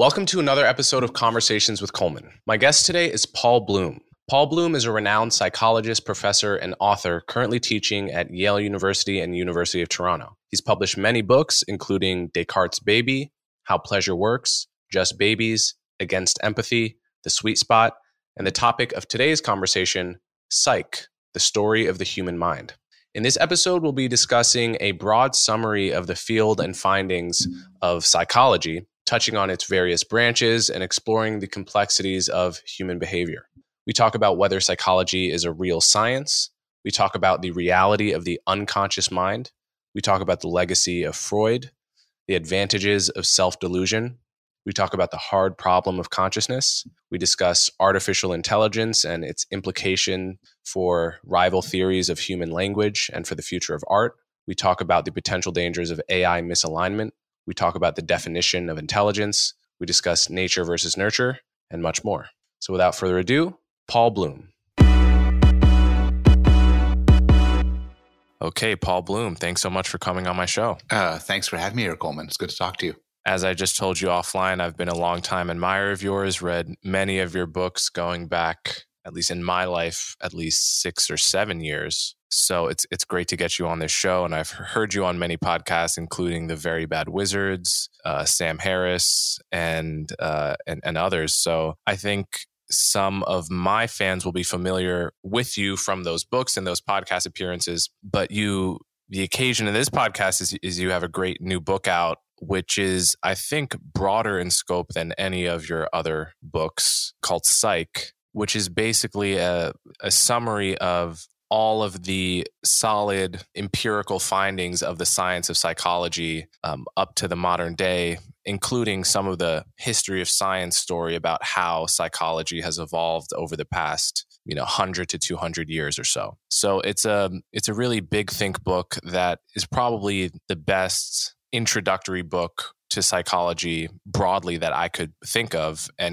Welcome to another episode of Conversations with Coleman. My guest today is Paul Bloom. Paul Bloom is a renowned psychologist, professor, and author currently teaching at Yale University and University of Toronto. He's published many books, including Descartes' Baby, How Pleasure Works, Just Babies, Against Empathy, The Sweet Spot, and the topic of today's conversation, Psych, the Story of the Human Mind. In this episode, we'll be discussing a broad summary of the field and findings of psychology, touching on its various branches and exploring the complexities of human behavior. We talk about whether psychology is a real science. We talk about the reality of the unconscious mind. We talk about the legacy of Freud, the advantages of self-delusion. We talk about the hard problem of consciousness. We discuss artificial intelligence and its implication for rival theories of human language and for the future of art. We talk about the potential dangers of AI misalignment. We talk about the definition of intelligence. We discuss nature versus nurture and much more. So without further ado, Paul Bloom. Okay, Paul Bloom, thanks so much for coming on my show. Thanks for having me here, Coleman. It's good to talk to you. As I just told you offline, I've been a longtime admirer of yours, read many of your books going back, at least in my life, at least 6 or 7 years. So it's great to get you on this show. And I've heard you on many podcasts, including The Very Bad Wizards, Sam Harris, and others. So I think some of my fans will be familiar with you from those books and those podcast appearances. But the occasion of this podcast is you have a great new book out, which is, I think, broader in scope than any of your other books, called Psych, which is basically a summary of all of the solid empirical findings of the science of psychology up to the modern day, including some of the history of science story about how psychology has evolved over the past 100 to 200 years or so. So it's a really big think book that is probably the best introductory book to psychology broadly that I could think of, and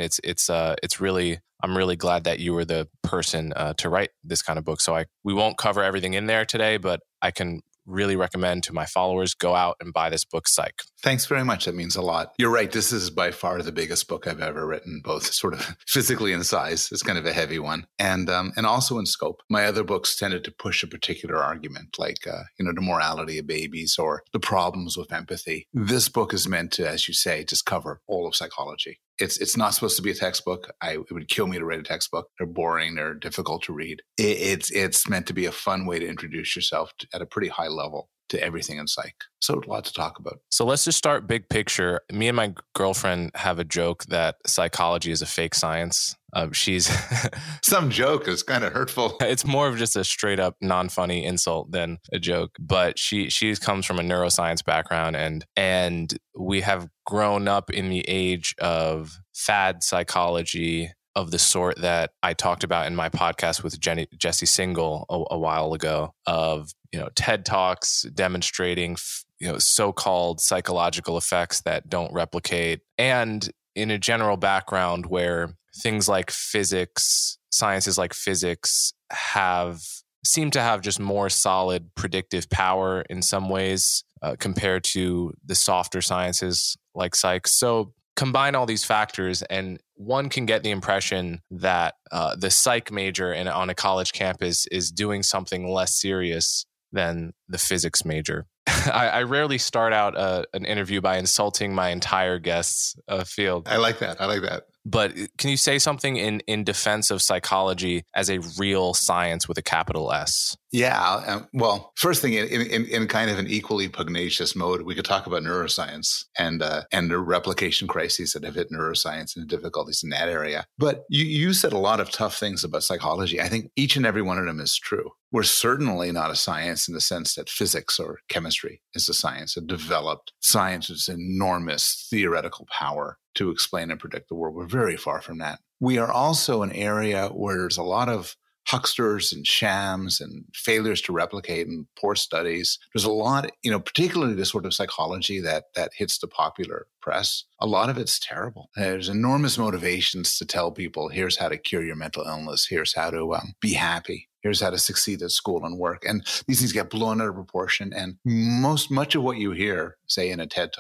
I'm really glad that you were the person to write this kind of book. So we won't cover everything in there today, but I can really recommend to my followers, go out and buy this book, Psych. Thanks very much. That means a lot. You're right. This is by far the biggest book I've ever written, both sort of physically in size. It's kind of a heavy one, and also in scope. My other books tended to push a particular argument, like the morality of babies or the problems with empathy. This book is meant to, as you say, just cover all of psychology. It's not supposed to be a textbook. It would kill me to write a textbook. They're boring. They're difficult to read. It's meant to be a fun way to introduce yourself at a pretty high level to everything in psych. So a lot to talk about. So let's just start big picture. Me and my girlfriend have a joke that psychology is a fake science. She's some joke is kind of hurtful. It's more of just a straight up non-funny insult than a joke. But she comes from a neuroscience background, and we have grown up in the age of fad psychology of the sort that I talked about in my podcast with Jesse Singal a while ago, of TED Talks demonstrating so-called psychological effects that don't replicate, and in a general background where things like physics, sciences like physics, seem to have just more solid predictive power in some ways compared to the softer sciences like psych. So combine all these factors, and one can get the impression that the psych major on a college campus is doing something less serious than the physics major. I rarely start out an interview by insulting my entire guest's field. I like that. But can you say something in defense of psychology as a real science with a capital S? Yeah. Well, first thing, in kind of an equally pugnacious mode, we could talk about neuroscience and the replication crises that have hit neuroscience and the difficulties in that area. But you said a lot of tough things about psychology. I think each and every one of them is true. We're certainly not a science in the sense that physics or chemistry is a science, a developed science with enormous theoretical power to explain and predict the world. We're very far from that. We are also an area where there's a lot of hucksters and shams and failures to replicate and poor studies. There's a lot, particularly the sort of psychology that hits the popular press. A lot of it's terrible. There's enormous motivations to tell people, here's how to cure your mental illness. Here's how to be happy. Here's how to succeed at school and work. And these things get blown out of proportion. And much of what you hear, say in a TED Talk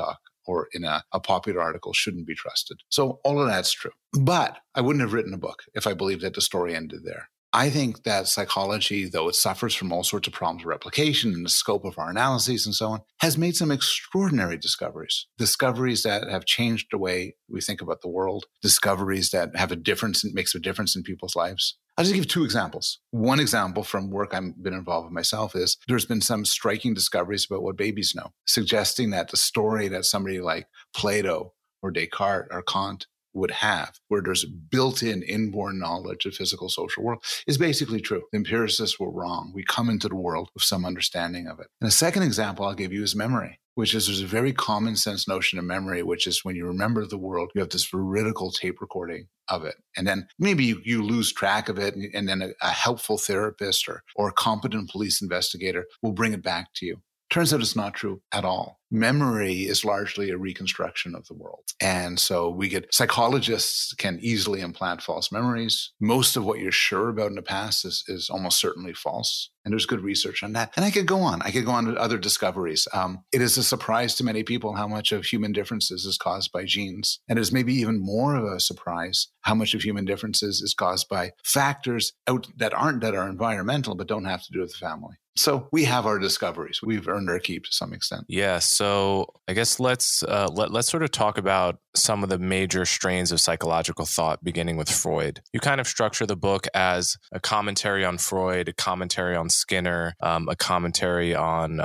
or in a popular article shouldn't be trusted. So all of that's true. But I wouldn't have written a book if I believed that the story ended there. I think that psychology, though it suffers from all sorts of problems of replication and the scope of our analyses and so on, has made some extraordinary discoveries that have changed the way we think about the world, discoveries that have a difference and makes a difference in people's lives. I'll just give two examples. One example from work I've been involved with myself is there's been some striking discoveries about what babies know, suggesting that the story that somebody like Plato or Descartes or Kant would have, where there's built-in inborn knowledge of physical social world, is basically true. The empiricists were wrong. We come into the world with some understanding of it. And a second example I'll give you is memory, which is there's a very common sense notion of memory, which is when you remember the world, you have this veridical tape recording of it. And then maybe you lose track of it, and then a helpful therapist or a competent police investigator will bring it back to you. Turns out it's not true at all. Memory is largely a reconstruction of the world. And so psychologists can easily implant false memories. Most of what you're sure about in the past is almost certainly false. And there's good research on that. And I could go on. I could go on to other discoveries. It is a surprise to many people how much of human differences is caused by genes. And it's maybe even more of a surprise how much of human differences is caused by factors that are environmental, but don't have to do with the family. So we have our discoveries. We've earned our keep to some extent. Yeah. So I guess let's sort of talk about some of the major strains of psychological thought, beginning with Freud. You kind of structure the book as a commentary on Freud, a commentary on Skinner, a commentary on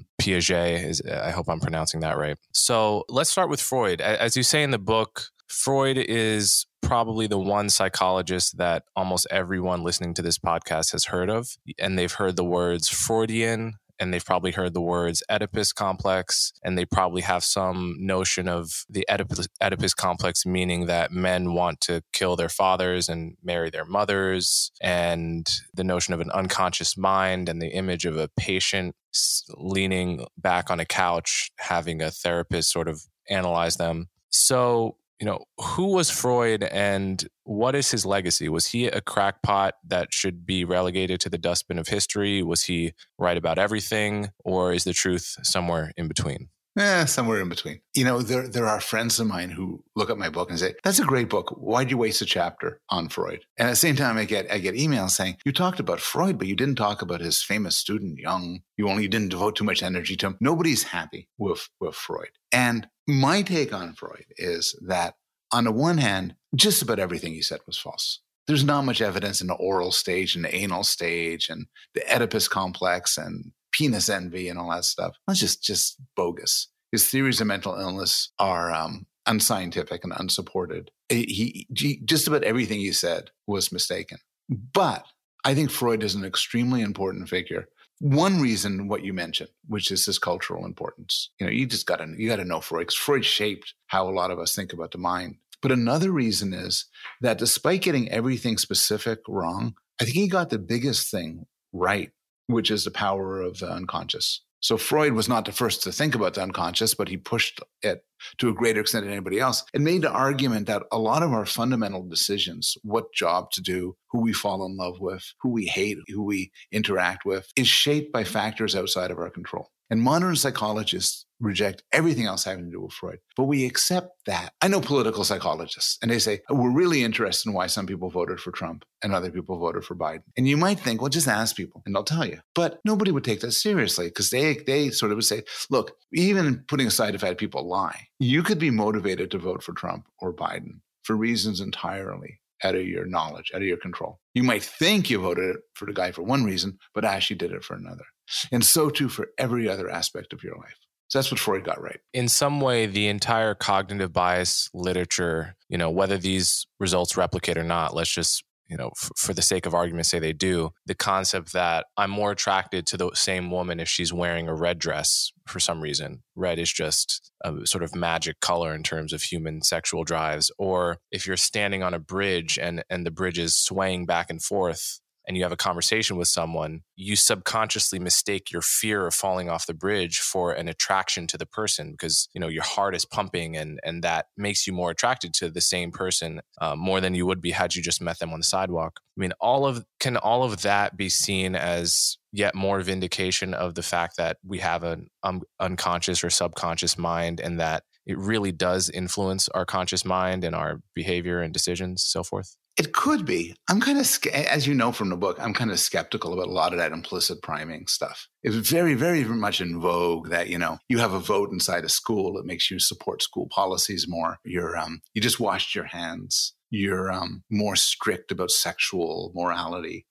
Piaget. I hope I'm pronouncing that right. So let's start with Freud. As you say in the book, Freud is probably the one psychologist that almost everyone listening to this podcast has heard of. And they've heard the words Freudian, and they've probably heard the words Oedipus complex, and they probably have some notion of the Oedipus complex, meaning that men want to kill their fathers and marry their mothers, and the notion of an unconscious mind and the image of a patient leaning back on a couch, having a therapist sort of analyze them. So, who was Freud and what is his legacy? Was he a crackpot that should be relegated to the dustbin of history? Was he right about everything? Or is the truth somewhere in between? Somewhere in between. There are friends of mine who look at my book and say, that's a great book. Why'd you waste a chapter on Freud? And at the same time, I get emails saying, you talked about Freud, but you didn't talk about his famous student, Jung. You didn't devote too much energy to him. Nobody's happy with Freud. And my take on Freud is that on the one hand, just about everything he said was false. There's not much evidence in the oral stage and the anal stage and the Oedipus complex and penis envy and all that stuff. That's just bogus. His theories of mental illness are unscientific and unsupported. Just about everything he said was mistaken. But I think Freud is an extremely important figure. One reason, what you mentioned, which is his cultural importance. You got to know Freud, because Freud shaped how a lot of us think about the mind. But another reason is that despite getting everything specific wrong, I think he got the biggest thing right, which is the power of the unconscious. So Freud was not the first to think about the unconscious, but he pushed it to a greater extent than anybody else and made the argument that a lot of our fundamental decisions, what job to do, who we fall in love with, who we hate, who we interact with, is shaped by factors outside of our control. And modern psychologists reject everything else having to do with Freud. But we accept that. I know political psychologists, and they say, we're really interested in why some people voted for Trump and other people voted for Biden. And you might think, well, just ask people and they'll tell you. But nobody would take that seriously, because they sort of would say, look, even putting aside the fact people lie, you could be motivated to vote for Trump or Biden for reasons entirely out of your knowledge, out of your control. You might think you voted for the guy for one reason, but actually did it for another. And so too for every other aspect of your life. So that's what Freud got right. In some way, the entire cognitive bias literature, whether these results replicate or not, let's just, for the sake of argument, say they do, the concept that I'm more attracted to the same woman if she's wearing a red dress for some reason. Red is just a sort of magic color in terms of human sexual drives. Or if you're standing on a bridge and the bridge is swaying back and forth, and you have a conversation with someone, you subconsciously mistake your fear of falling off the bridge for an attraction to the person because, your heart is pumping and that makes you more attracted to the same person more than you would be had you just met them on the sidewalk. I mean, can all of that be seen as yet more vindication of the fact that we have an unconscious or subconscious mind, and that it really does influence our conscious mind and our behavior and decisions, so forth? It could be. I'm kind of, as you know from the book, I'm kind of skeptical about a lot of that implicit priming stuff. It's very, very much in vogue that, you have a vote inside a school. It makes you support school policies more. You just washed your hands. You're more strict about sexual morality.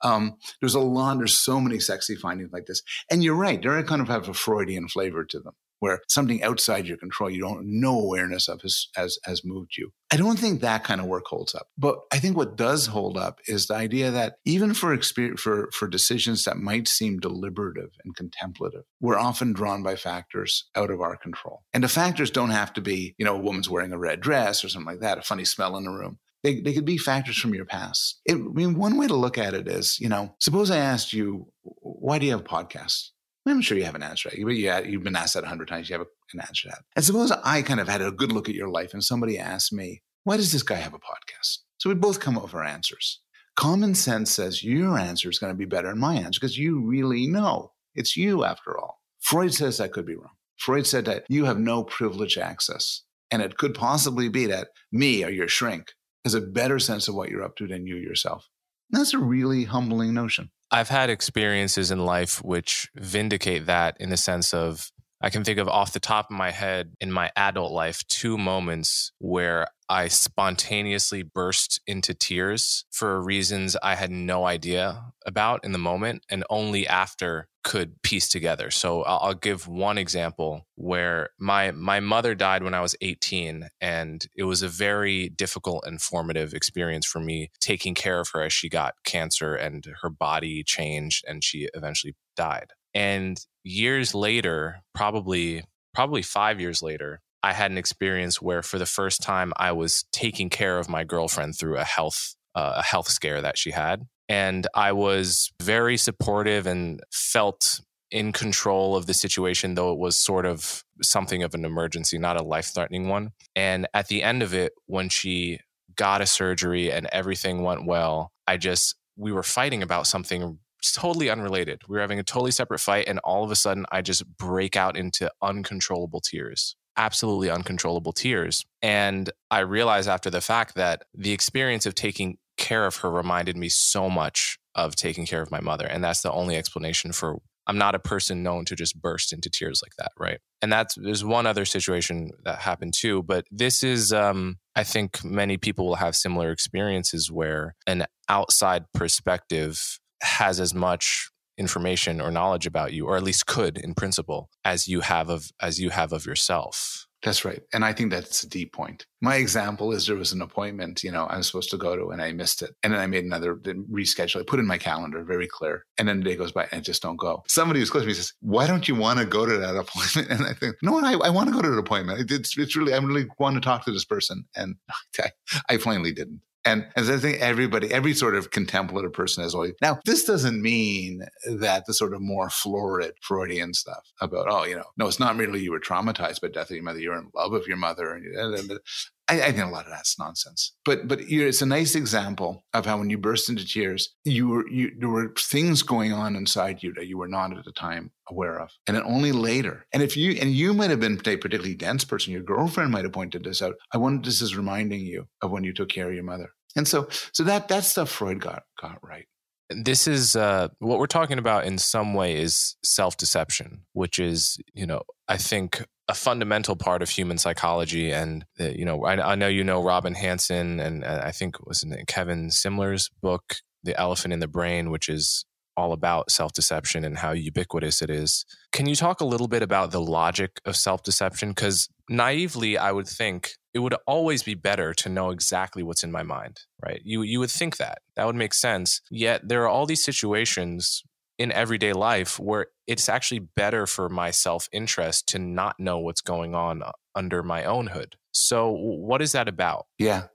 There's so many sexy findings like this. And you're right. They kind of have a Freudian flavor to them, where something outside your control, you don't no awareness of has moved you. I don't think that kind of work holds up. But I think what does hold up is the idea that even for decisions that might seem deliberative and contemplative, we're often drawn by factors out of our control. And the factors don't have to be, a woman's wearing a red dress or something like that, a funny smell in the room. They could be factors from your past. One way to look at it is, suppose I asked you, why do you have podcasts? I'm sure you have an answer. You've been asked that 100 times. You have an answer to that. And suppose I kind of had a good look at your life and somebody asked me, why does this guy have a podcast? So we both come up with our answers. Common sense says your answer is going to be better than my answer because you really know. It's you after all. Freud says that could be wrong. Freud said that you have no privileged access. And it could possibly be that me or your shrink has a better sense of what you're up to than you yourself. And that's a really humbling notion. I've had experiences in life which vindicate that in the sense of, I can think of off the top of my head in my adult life, 2 moments where I spontaneously burst into tears for reasons I had no idea about in the moment and only after could piece together. So I'll give one example where my mother died when I was 18, and it was a very difficult and formative experience for me taking care of her as she got cancer and her body changed and she eventually died. And years later, probably 5 years later, I had an experience where for the first time I was taking care of my girlfriend through a health scare that she had. And I was very supportive and felt in control of the situation, though it was sort of something of an emergency, not a life-threatening one. And at the end of it, when she got a surgery and everything went well, we were fighting about something totally unrelated. We were having a totally separate fight, and all of a sudden I just break out into uncontrollable tears. Absolutely uncontrollable tears. And I realized after the fact that the experience of taking care of her reminded me so much of taking care of my mother. And that's the only explanation for, I'm not a person known to just burst into tears like that, right? And there's one other situation that happened too, but this is, I think many people will have similar experiences where an outside perspective has as much information or knowledge about you, or at least could in principle, as you have of yourself. That's right. And I think that's a deep point. My example is there was an appointment, I was supposed to go to and I missed it. And then I made another reschedule. I put in my calendar, very clear. And then the day goes by and I just don't go. Somebody who's close to me says, why don't you want to go to that appointment? And I think, no, I want to go to the appointment. It's really, I really want to talk to this person. And I plainly didn't. And as I think every sort of contemplative person has always. Now, this doesn't mean that the sort of more florid Freudian stuff about, no, it's not merely you were traumatized by death of your mother, you're in love with your mother. I think a lot of that's nonsense. But it's a nice example of how when you burst into tears, there were things going on inside you that you were not at the time aware of. And then only later. And you might have been a particularly dense person, your girlfriend might have pointed this out. I wonder if this is reminding you of when you took care of your mother. And so that stuff Freud got right. This is what we're talking about in some way is self-deception, which is, I think a fundamental part of human psychology. And, I know Robin Hanson, and I think it was in Kevin Simler's book, The Elephant in the Brain, which is all about self-deception and how ubiquitous it is. Can you talk a little bit about the logic of self-deception? Because naively, I would think it would always be better to know exactly what's in my mind, right? You would think that would make sense. Yet there are all these situations in everyday life where it's actually better for my self-interest to not know what's going on under my own hood. So what is that about? Yeah.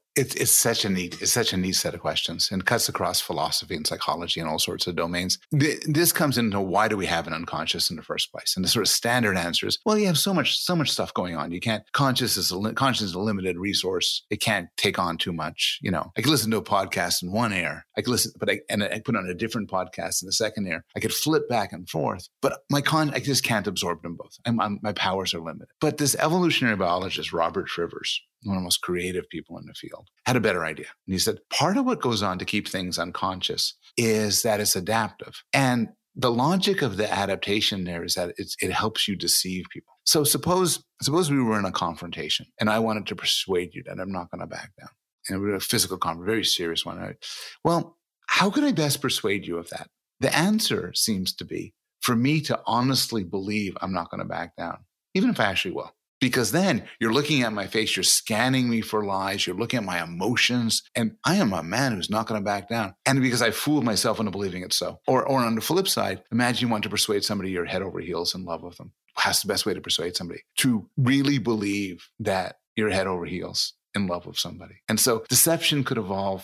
It's such a neat set of questions, and cuts across philosophy and psychology and all sorts of domains. This comes into why do we have an unconscious in the first place? And the sort of standard answer is, well, you have so much stuff going on. You can't conscious is a limited resource. It can't take on too much. I could listen to a podcast in one ear. I could listen, but I put on a different podcast in the second ear. I could flip back and forth, but I just can't absorb them both. My powers are limited. But this evolutionary biologist, Robert Trivers, one of the most creative people in the field, had a better idea. And he said, part of what goes on to keep things unconscious is that it's adaptive. And the logic of the adaptation there is that it helps you deceive people. So suppose we were in a confrontation and I wanted to persuade you that I'm not going to back down. And we were a physical confrontation, very serious one. Right? Well, how can I best persuade you of that? The answer seems to be for me to honestly believe I'm not going to back down, even if I actually will. Because then you're looking at my face, you're scanning me for lies, you're looking at my emotions, and I am a man who's not going to back down. And because I fooled myself into believing it so. Or on the flip side, imagine you want to persuade somebody you're head over heels in love with them. That's the best way to persuade somebody, to really believe that you're head over heels in love with somebody. And so self-deception could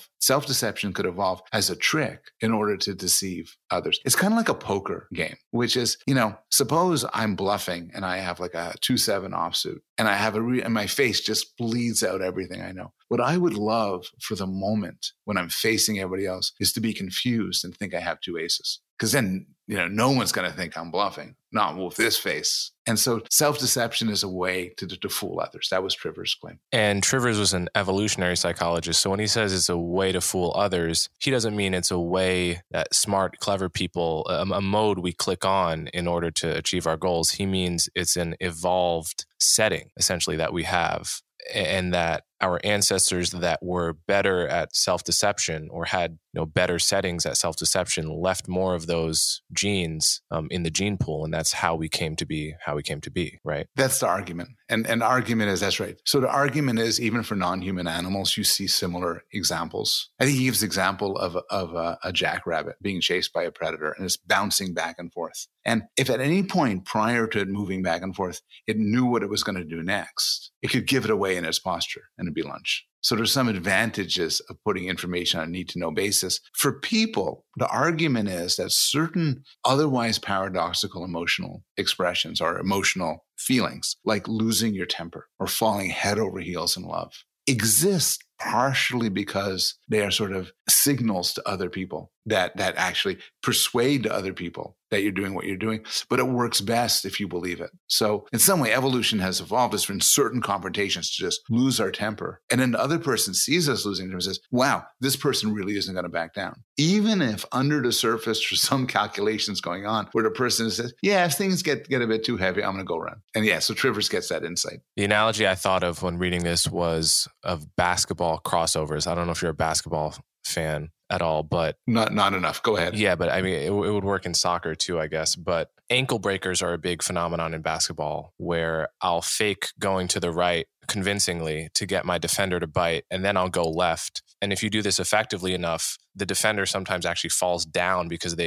evolve as a trick in order to deceive others. It's kind of like a poker game, which is, suppose I'm bluffing and I have like a 2-7 offsuit and I have and my face just bleeds out everything I know. What I would love for the moment when I'm facing everybody else is to be confused and think I have 2 aces. Because then, no one's going to think I'm bluffing, not with this face. And so self-deception is a way to fool others. That was Trivers' claim. And Trivers was an evolutionary psychologist. So when he says it's a way to fool others, he doesn't mean it's a way that smart, clever people, a mode we click on in order to achieve our goals. He means it's an evolved setting, essentially, that we have. And that our ancestors that were better at self-deception or had better settings at self-deception left more of those genes in the gene pool, and that's how we came to be right? That's the argument. And the argument is, that's right. So the argument is, even for non-human animals, you see similar examples. I think he gives the example of a jackrabbit being chased by a predator and it's bouncing back and forth. And if at any point prior to it moving back and forth, it knew what it was going to do next, it could give it away in its posture and it'd be lunch. So there's some advantages of putting information on a need-to-know basis. For people, the argument is that certain otherwise paradoxical emotional expressions or emotional feelings, like losing your temper or falling head over heels in love, exist partially because they are sort of signals to other people that actually persuade to other people that you're doing what you're doing, but it works best if you believe it. So in some way, evolution has evolved us in certain confrontations to just lose our temper. And then the other person sees us losing temper and says, wow, this person really isn't going to back down. Even if under the surface there's some calculations going on where the person says, yeah, if things get a bit too heavy, I'm going to go run. And so Trivers gets that insight. The analogy I thought of when reading this was of basketball crossovers. I don't know if you're a basketball fan at all, but not enough. Go ahead. Yeah, but I mean, it would work in soccer too, I guess. But ankle breakers are a big phenomenon in basketball, where I'll fake going to the right convincingly to get my defender to bite, and then I'll go left. And if you do this effectively enough, the defender sometimes actually falls down because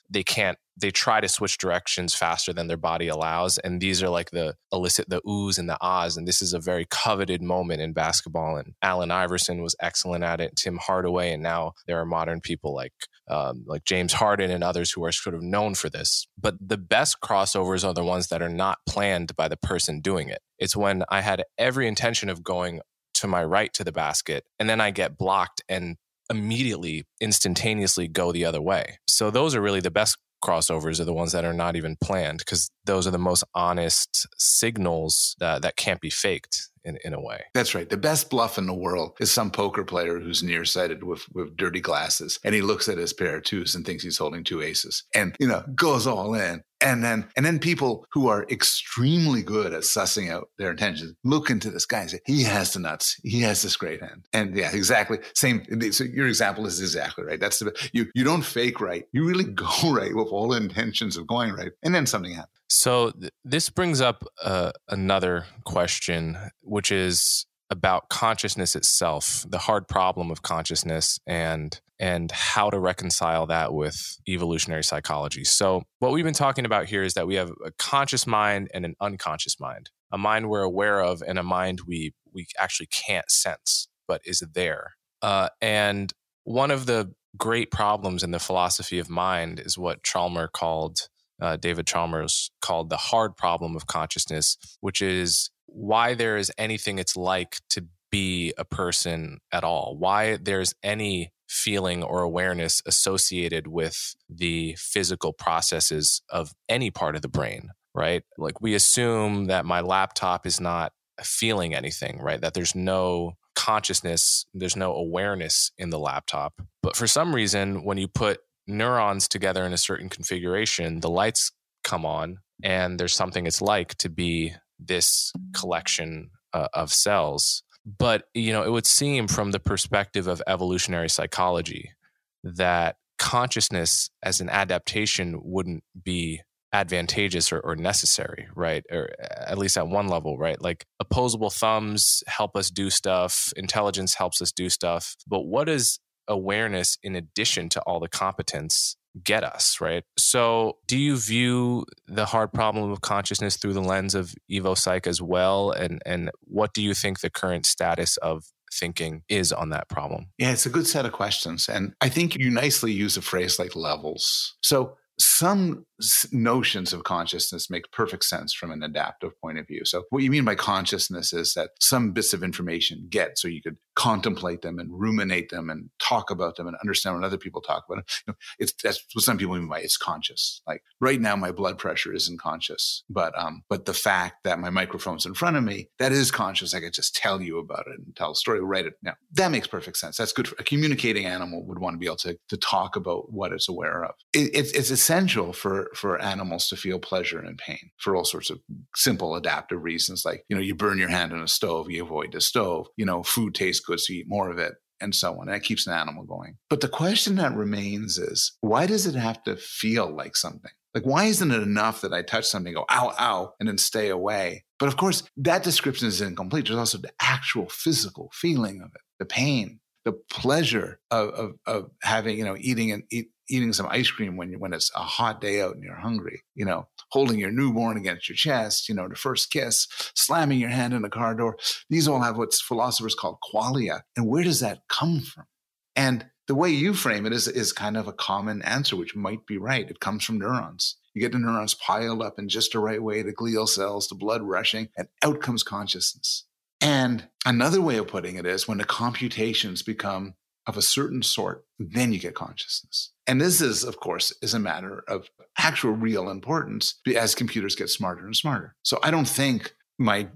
they try to switch directions faster than their body allows. And these are like the oohs and the ahs. And this is a very coveted moment in basketball. And Allen Iverson was excellent at it, Tim Hardaway. And now there are modern people like James Harden and others who are sort of known for this. But the best crossovers are the ones that are not planned by the person doing it. It's when I had every intention of going to my right to the basket, and then I get blocked and immediately, instantaneously go the other way. So those are really the best crossovers, are the ones that are not even planned, because those are the most honest signals that can't be faked in a way. That's right. The best bluff in the world is some poker player who's nearsighted with dirty glasses, and he looks at his pair of twos and thinks he's holding 2 aces and, goes all in. And then people who are extremely good at sussing out their intentions look into this guy and say, he has the nuts. He has this great hand. And yeah, exactly. Same. So your example is exactly right. That's you don't fake right. You really go right with all the intentions of going right. And then something happens. So this brings up another question, which is about consciousness itself, the hard problem of consciousness, and how to reconcile that with evolutionary psychology. So what we've been talking about here is that we have a conscious mind and an unconscious mind, a mind we're aware of and a mind we actually can't sense. but is there. And one of the great problems in the philosophy of mind is what David Chalmers called the hard problem of consciousness, which is why there is anything it's like to be a person at all, why there's any feeling or awareness associated with the physical processes of any part of the brain, right? Like we assume that my laptop is not feeling anything, right? That there's no consciousness, there's no awareness in the laptop. But for some reason, when you put neurons together in a certain configuration, the lights come on and there's something it's like to be this collection of cells. But, it would seem from the perspective of evolutionary psychology that consciousness as an adaptation wouldn't be advantageous or necessary, right? Or at least at one level, right? Like opposable thumbs help us do stuff, intelligence helps us do stuff. But what does awareness in addition to all the competence get us, right? So do you view the hard problem of consciousness through the lens of EvoPsych as well? And what do you think the current status of thinking is on that problem? Yeah, it's a good set of questions. And I think you nicely use a phrase like levels. So some notions of consciousness make perfect sense from an adaptive point of view. So what you mean by consciousness is that some bits of information get so you could contemplate them and ruminate them and talk about them and understand when other people talk about it. That's what some people mean by it's conscious. Like right now, my blood pressure isn't conscious, but the fact that my microphone's in front of me, that is conscious. I could just tell you about it and tell a story, write it. Now that makes perfect sense. That's good. A communicating animal would want to be able to talk about what it's aware of. It's essential for animals to feel pleasure and pain for all sorts of simple adaptive reasons. Like, you burn your hand on a stove, you avoid the stove, food tastes good, so you eat more of it, and so on. And it keeps an animal going. But the question that remains is, why does it have to feel like something? Like, why isn't it enough that I touch something, go, ow, ow, and then stay away? But of course, that description is incomplete. There's also the actual physical feeling of it, the pain, the pleasure of having, eating some ice cream when it's a hot day out and you're hungry, holding your newborn against your chest, the first kiss, slamming your hand in a car door. These all have what philosophers call qualia. And where does that come from? And the way you frame it is kind of a common answer, which might be right. It comes from neurons. You get the neurons piled up in just the right way, the glial cells, the blood rushing, and out comes consciousness. And another way of putting it is when the computations become of a certain sort, then you get consciousness. And this is, of course, a matter of actual real importance as computers get smarter and smarter. So I don't think the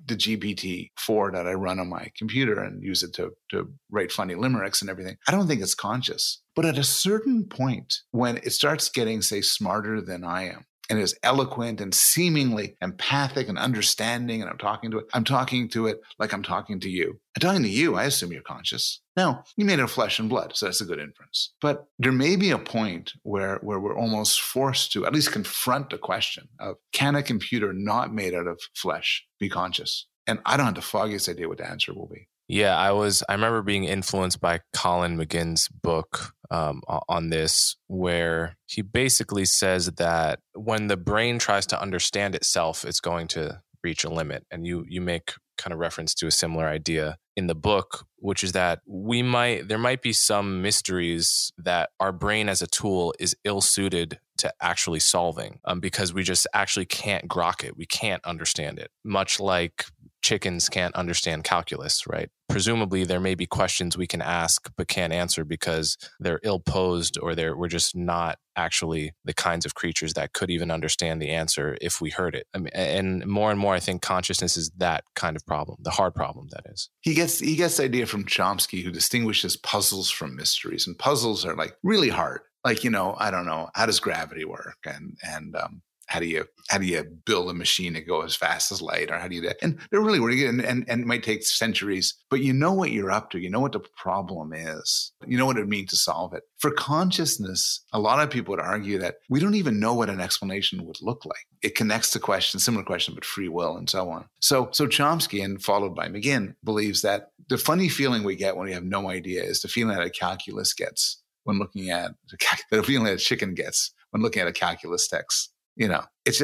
GPT-4 that I run on my computer and use it to write funny limericks and everything, I don't think it's conscious. But at a certain point, when it starts getting, say, smarter than I am, and is eloquent and seemingly empathic and understanding, and I'm talking to it like I'm talking to you. I'm talking to you, I assume you're conscious. Now, you made it of flesh and blood, so that's a good inference. But there may be a point where we're almost forced to at least confront the question of, can a computer not made out of flesh be conscious? And I don't have the foggiest idea what the answer will be. Yeah, I remember being influenced by Colin McGinn's book on this, where he basically says that when the brain tries to understand itself, it's going to reach a limit. And you make kind of reference to a similar idea in the book, which is that there might be some mysteries that our brain as a tool is ill-suited to actually solving because we just actually can't grok it. We can't understand it, much like chickens can't understand calculus, right? Presumably, there may be questions we can ask but can't answer because they're ill-posed or we're just not actually the kinds of creatures that could even understand the answer if we heard it. I mean, and more, I think consciousness is that kind of problem, the hard problem, that is. He gets the idea from Chomsky, who distinguishes puzzles from mysteries. And puzzles are like really hard. Like, I don't know, how does gravity work? And how do you build a machine to go as fast as light, or how do you do that? And they're really good, and it might take centuries, but you know what you're up to. You know what the problem is. You know what it means to solve it. For consciousness, a lot of people would argue that we don't even know what an explanation would look like. It connects to questions, similar question, but free will and so on. So Chomsky, and followed by McGinn, believes that the funny feeling we get when we have no idea is the feeling that a calculus gets when looking at the feeling that a chicken gets when looking at a calculus text. It's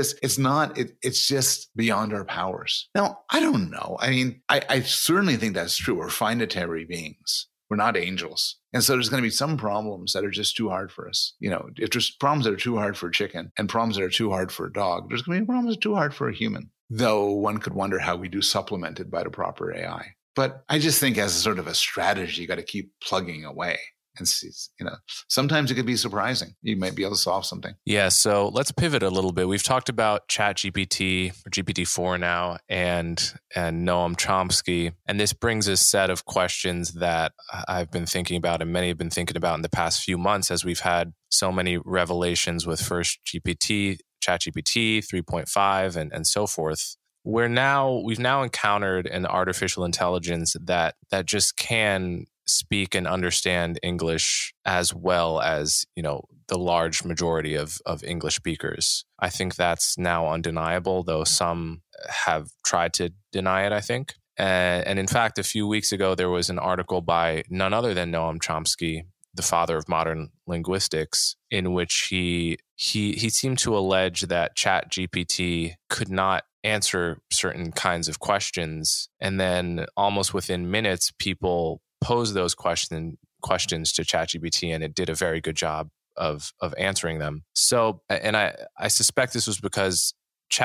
just beyond our powers. Now, I don't know. I mean, I certainly think that's true. We're finitary beings. We're not angels. And so there's going to be some problems that are just too hard for us. If there's problems that are too hard for a chicken and problems that are too hard for a dog, there's going to be problems that are too hard for a human. Though one could wonder how we do supplement it by the proper AI. But I just think as a sort of a strategy, you got to keep plugging away. And see, sometimes it could be surprising. You might be able to solve something. Yeah. So let's pivot a little bit. We've talked about ChatGPT or GPT-4 now and Noam Chomsky. And this brings a set of questions that I've been thinking about and many have been thinking about in the past few months as we've had so many revelations with first GPT, ChatGPT 3.5 and so forth. We've now encountered an artificial intelligence that just can speak and understand English as well as, the large majority of English speakers. I think that's now undeniable, though some have tried to deny it, I think. And in fact, a few weeks ago, there was an article by none other than Noam Chomsky, the father of modern linguistics, in which he seemed to allege that ChatGPT could not answer certain kinds of questions. And then almost within minutes, people posed those questions to ChatGPT, and it did a very good job of answering them. So, and I suspect this was because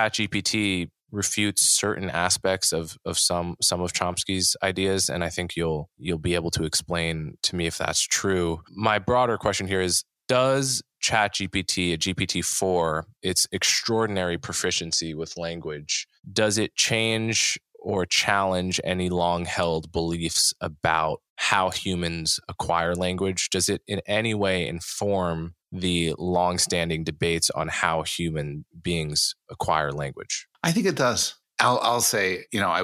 ChatGPT refutes certain aspects of some of Chomsky's ideas, and I think you'll be able to explain to me if that's true. My broader question here is: does ChatGPT, GPT-4, its extraordinary proficiency with language, does it change or challenge any long-held beliefs about how humans acquire language? Does it in any way inform the long-standing debates on how human beings acquire language? I think it does. I'll say, I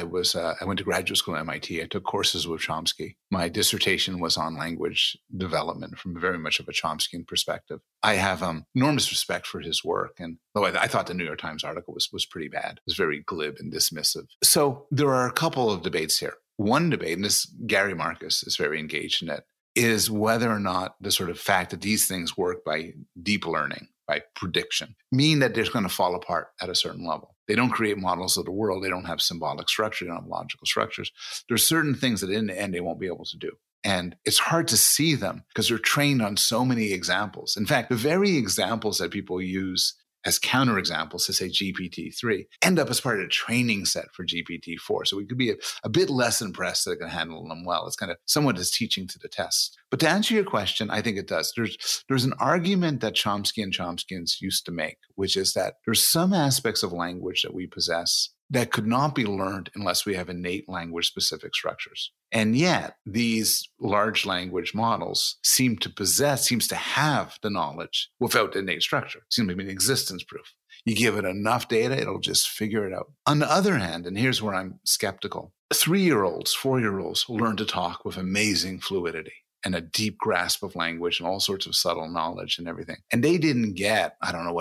went to graduate school at MIT. I took courses with Chomsky. My dissertation was on language development from very much of a Chomskyan perspective. I have enormous respect for his work. And though I thought the New York Times article was pretty bad, it was very glib and dismissive. So there are a couple of debates here. One debate, and this Gary Marcus is very engaged in it, is whether or not the sort of fact that these things work by deep learning, by prediction, mean that they're going to fall apart at a certain level. They don't create models of the world. They don't have symbolic structure. They don't have logical structures. There's certain things that in the end they won't be able to do. And it's hard to see them because they're trained on so many examples. In fact, the very examples that people use as counterexamples to say GPT-3 end up as part of a training set for GPT-4. So we could be a bit less impressed that it can handle them well. It's kind of somewhat as teaching to the test. But to answer your question, I think it does. There's an argument that Chomsky and Chomskyans used to make, which is that there's some aspects of language that we possess that could not be learned unless we have innate language-specific structures. And yet, these large language models seems to have the knowledge without the innate structure. It seems to be an existence proof. You give it enough data, it'll just figure it out. On the other hand, and here's where I'm skeptical, 3-year-olds, 4-year-olds learn to talk with amazing fluidity and a deep grasp of language and all sorts of subtle knowledge and everything. And they didn't get,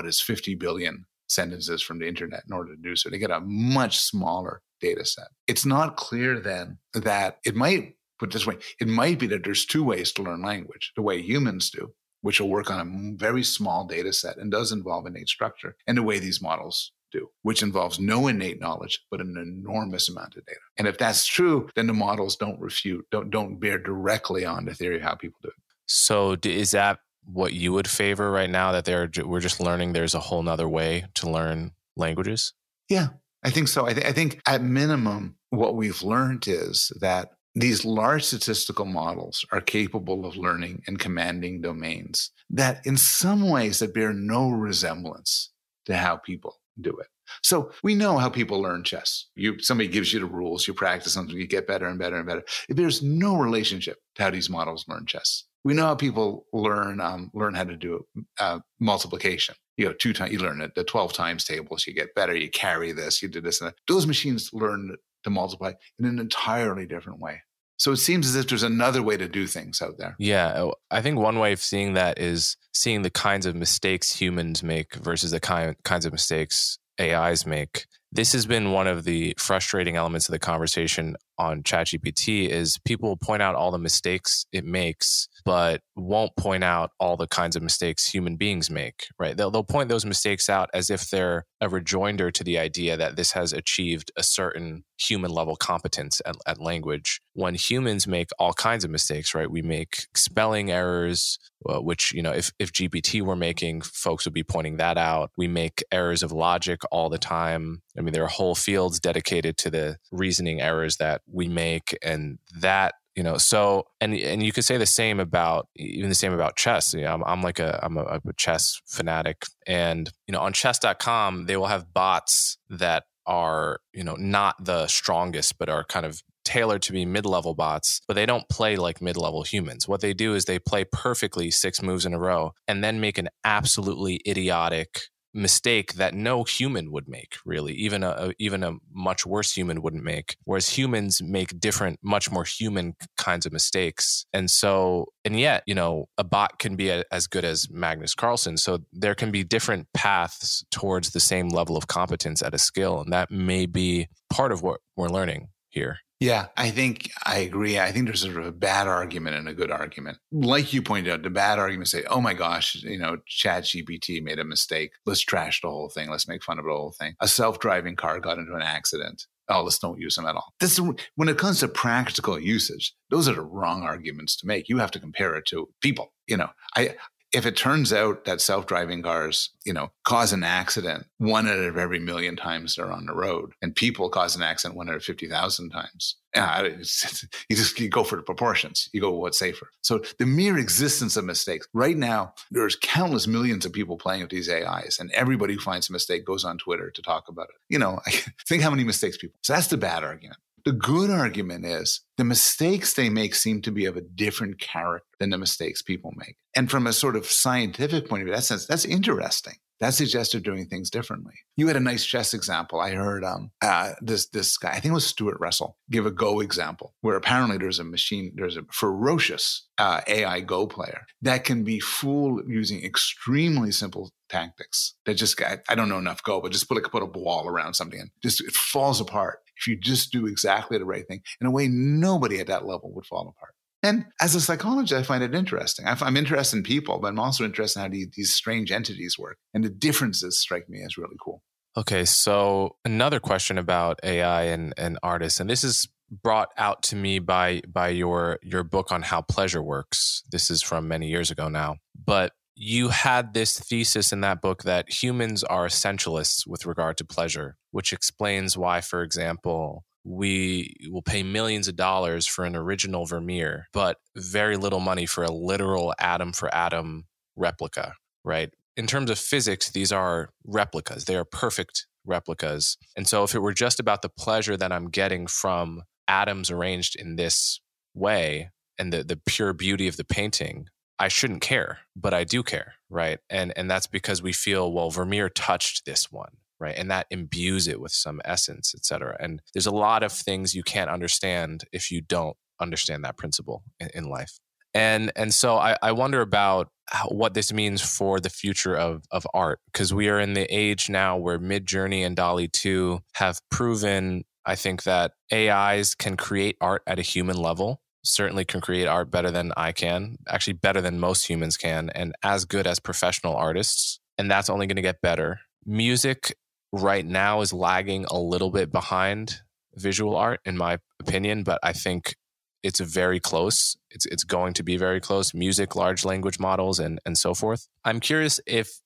50 billion sentences from the internet in order to do so. They get a much smaller data set. It's not clear then that it might be that there's two ways to learn language, the way humans do, which will work on a very small data set and does involve innate structure, and the way these models do, which involves no innate knowledge, but an enormous amount of data. And if that's true, then the models don't bear directly on the theory of how people do it. So is that what you would favor right now, that we're just learning there's a whole nother way to learn languages? Yeah, I think so. I think at minimum, what we've learned is that these large statistical models are capable of learning and commanding domains that in some ways that bear no resemblance to how people do it. So we know how people learn chess. Somebody gives you the rules, you practice something, you get better and better and better. There's no relationship to how these models learn chess. We know how people learn how to do multiplication. You learn the 12 times tables, you get better, you carry this, you do this and that. Those machines learn to multiply in an entirely different way. So it seems as if there's another way to do things out there. Yeah, I think one way of seeing that is seeing the kinds of mistakes humans make versus the kinds of mistakes AIs make. this has been one of the frustrating elements of the conversation on ChatGPT is people point out all the mistakes it makes, but won't point out all the kinds of mistakes human beings make, right? They'll point those mistakes out as if they're a rejoinder to the idea that this has achieved a certain human level competence at language, when humans make all kinds of mistakes, right? We make spelling errors, which, if GPT were making, folks would be pointing that out. We make errors of logic all the time. I mean, there are whole fields dedicated to the reasoning errors that we make, and that, so, and you could say the same about chess. I'm a chess fanatic, and, on chess.com, they will have bots that are, not the strongest, but are kind of tailored to be mid-level bots, but they don't play like mid-level humans. What they do is they play perfectly 6 moves in a row and then make an absolutely idiotic mistake that no human would make, really. Even a much worse human wouldn't make. Whereas humans make different, much more human kinds of mistakes. And yet, a bot can be as good as Magnus Carlsen. So there can be different paths towards the same level of competence at a skill. And that may be part of what we're learning here. Yeah, I think I agree. I think there's sort of a bad argument and a good argument. Like you pointed out, the bad argument say, oh my gosh, ChatGPT made a mistake. Let's trash the whole thing. Let's make fun of the whole thing. A self-driving car got into an accident. Oh, let's don't use them at all. When it comes to practical usage, those are the wrong arguments to make. You have to compare it to people. If it turns out that self-driving cars, cause an accident 1 out of every million times they're on the road, and people cause an accident 1 out of 50,000 times, you go for the proportions. You go what's safer. So the mere existence of mistakes. Right now, there's countless millions of people playing with these AIs, and everybody who finds a mistake goes on Twitter to talk about it. I think how many mistakes people. So that's the bad argument. The good argument is the mistakes they make seem to be of a different character than the mistakes people make. And from a sort of scientific point of view, that's interesting. That suggests they're doing things differently. You had a nice chess example. I heard this guy, I think it was Stuart Russell, give a Go example where apparently there's a ferocious AI Go player that can be fooled using extremely simple tactics. I don't know enough Go, but just put a wall around something and it falls apart. If you just do exactly the right thing, in a way nobody at that level would fall apart. And as a psychologist, I find it interesting. I'm interested in people, but I'm also interested in how these strange entities work. And the differences strike me as really cool. Okay, so another question about AI and artists, and this is brought out to me by your book on how pleasure works. This is from many years ago now. But you had this thesis in that book that humans are essentialists with regard to pleasure, which explains why, for example, we will pay millions of dollars for an original Vermeer, but very little money for a literal atom for atom replica, right? In terms of physics, these are replicas. They are perfect replicas. And so if it were just about the pleasure that I'm getting from atoms arranged in this way and the pure beauty of the painting, I shouldn't care, but I do care, right? And that's because we feel, well, Vermeer touched this one, right? And that imbues it with some essence, et cetera. And there's a lot of things you can't understand if you don't understand that principle in life. And so I wonder about what this means for the future of art, because we are in the age now where Midjourney and DALL-E 2 have proven, I think, that AIs can create art at a human level, certainly can create art better than I can, actually better than most humans can, and as good as professional artists. And that's only going to get better. Music right now is lagging a little bit behind visual art, in my opinion, but I think it's very close. It's going to be very close. Music, large language models, and so forth. I'm curious if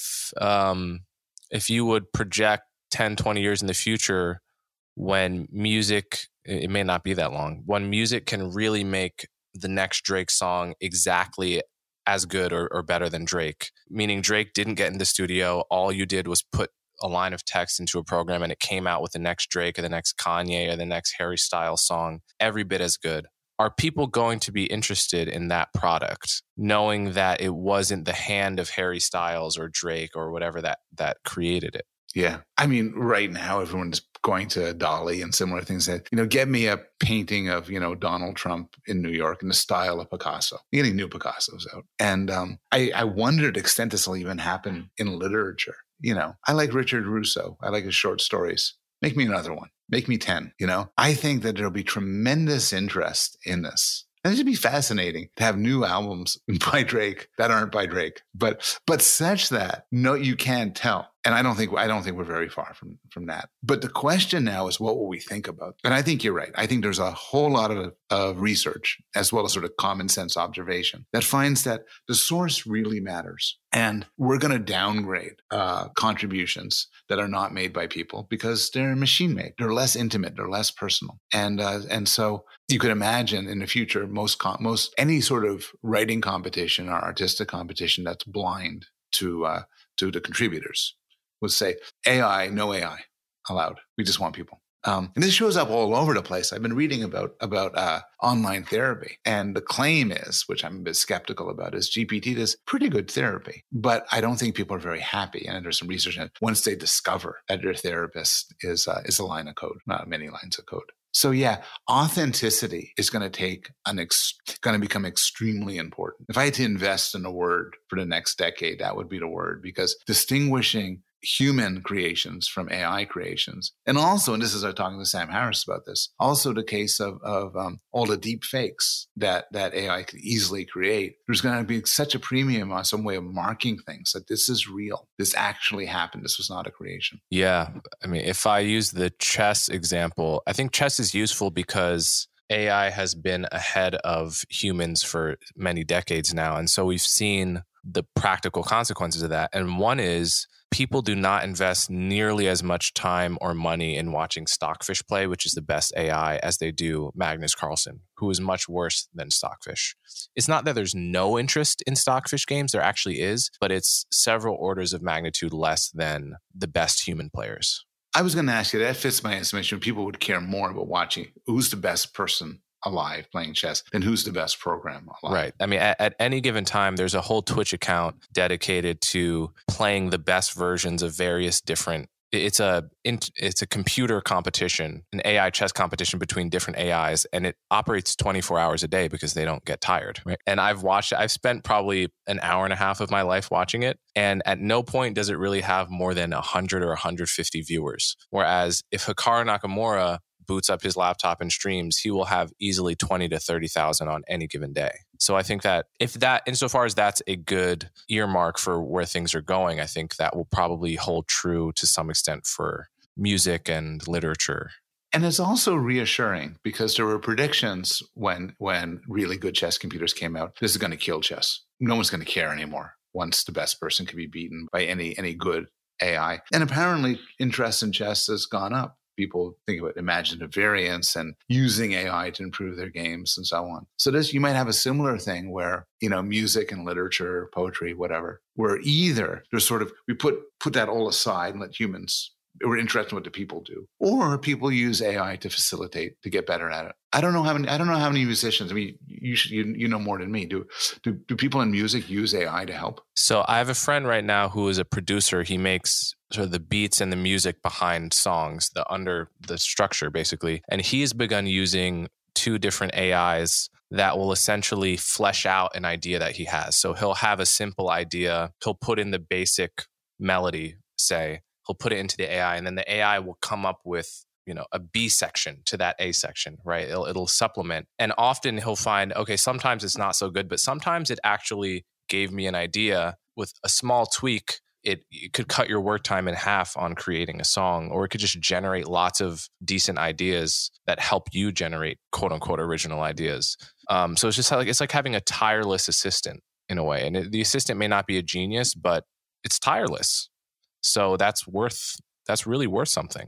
you would project 10, 20 years in the future when music, it may not be that long, when music can really make the next Drake song exactly as good or better than Drake. Meaning Drake didn't get in the studio. All you did was put a line of text into a program and it came out with the next Drake or the next Kanye or the next Harry Styles song, every bit as good. Are people going to be interested in that product, knowing that it wasn't the hand of Harry Styles or Drake or whatever that created it? Yeah. I mean, right now, everyone's going to DALL-E and similar things that, get me a painting of, Donald Trump in New York in the style of Picasso, getting new Picassos out. And I wonder to the extent this will even happen in literature. I like Richard Russo. I like his short stories. Make me another one. Make me 10, I think that there'll be tremendous interest in this. And it'd be fascinating to have new albums by Drake that aren't by Drake, but such that no, you can't tell. And I don't think we're very far from that. But the question now is, what will we think about? And I think you're right. I think there's a whole lot of research, as well as sort of common sense observation, that finds that the source really matters. And we're going to downgrade contributions that are not made by people because they're machine made. They're less intimate. They're less personal. And so you could imagine in the future, most any sort of writing competition or artistic competition that's blind to the contributors would say AI, no AI allowed. We just want people. And this shows up all over the place. I've been reading about online therapy, and the claim is, which I'm a bit skeptical about, is GPT does pretty good therapy, but I don't think people are very happy. And there's some research on it. Once they discover that their therapist is a line of code, not many lines of code. So yeah, authenticity is going to become extremely important. If I had to invest in a word for the next decade, that would be the word, because distinguishing human creations from AI creations. And also, and this is, I was talking to Sam Harris about this, also the case of all the deep fakes that AI could easily create. There's going to be such a premium on some way of marking things that this is real. This actually happened. This was not a creation. Yeah. I mean, if I use the chess example, I think chess is useful because AI has been ahead of humans for many decades now. And so we've seen the practical consequences of that. And one is people do not invest nearly as much time or money in watching Stockfish play, which is the best AI, as they do Magnus Carlsen, who is much worse than Stockfish. It's not that there's no interest in Stockfish games. There actually is, but it's several orders of magnitude less than the best human players. I was going to ask you, that fits my estimation. People would care more about watching who's the best person alive playing chess than who's the best program alive. Right. I mean, at any given time, there's a whole Twitch account dedicated to playing the best versions of various different. It's a computer competition, an AI chess competition between different AIs, and it operates 24 hours a day because they don't get tired. Right? And I've spent probably an hour and a half of my life watching it, and at no point does it really have more than 100 or 150 viewers. Whereas if Hikaru Nakamura boots up his laptop and streams, he will have easily 20 to 30,000 on any given day. So I think that insofar as that's a good earmark for where things are going, I think that will probably hold true to some extent for music and literature. And it's also reassuring because there were predictions when really good chess computers came out. This is going to kill chess. No one's going to care anymore once the best person can be beaten by any good AI. And apparently interest in chess has gone up. People think about imaginative variance and using AI to improve their games and so on. So you might have a similar thing where, music and literature, poetry, whatever, where either there's sort of, we put that all aside and let humans, we're interested in what the people do, or people use AI to facilitate, to get better at it. I don't know how many musicians, I mean, you know more than me. Do people in music use AI to help? So I have a friend right now who is a producer. He makes sort of the beats and the music behind songs, the structure basically. And he's begun using 2 different AIs that will essentially flesh out an idea that he has. So he'll have a simple idea. He'll put in the basic melody, say, he'll put it into the AI, and then the AI will come up with, a B section to that A section, right? It'll supplement. And often he'll find, okay, sometimes it's not so good, but sometimes it actually gave me an idea with a small tweak. It could cut your work time in half on creating a song, or it could just generate lots of decent ideas that help you generate quote unquote original ideas. So it's just it's like having a tireless assistant in a way. And the assistant may not be a genius, but it's tireless. So that's really worth something.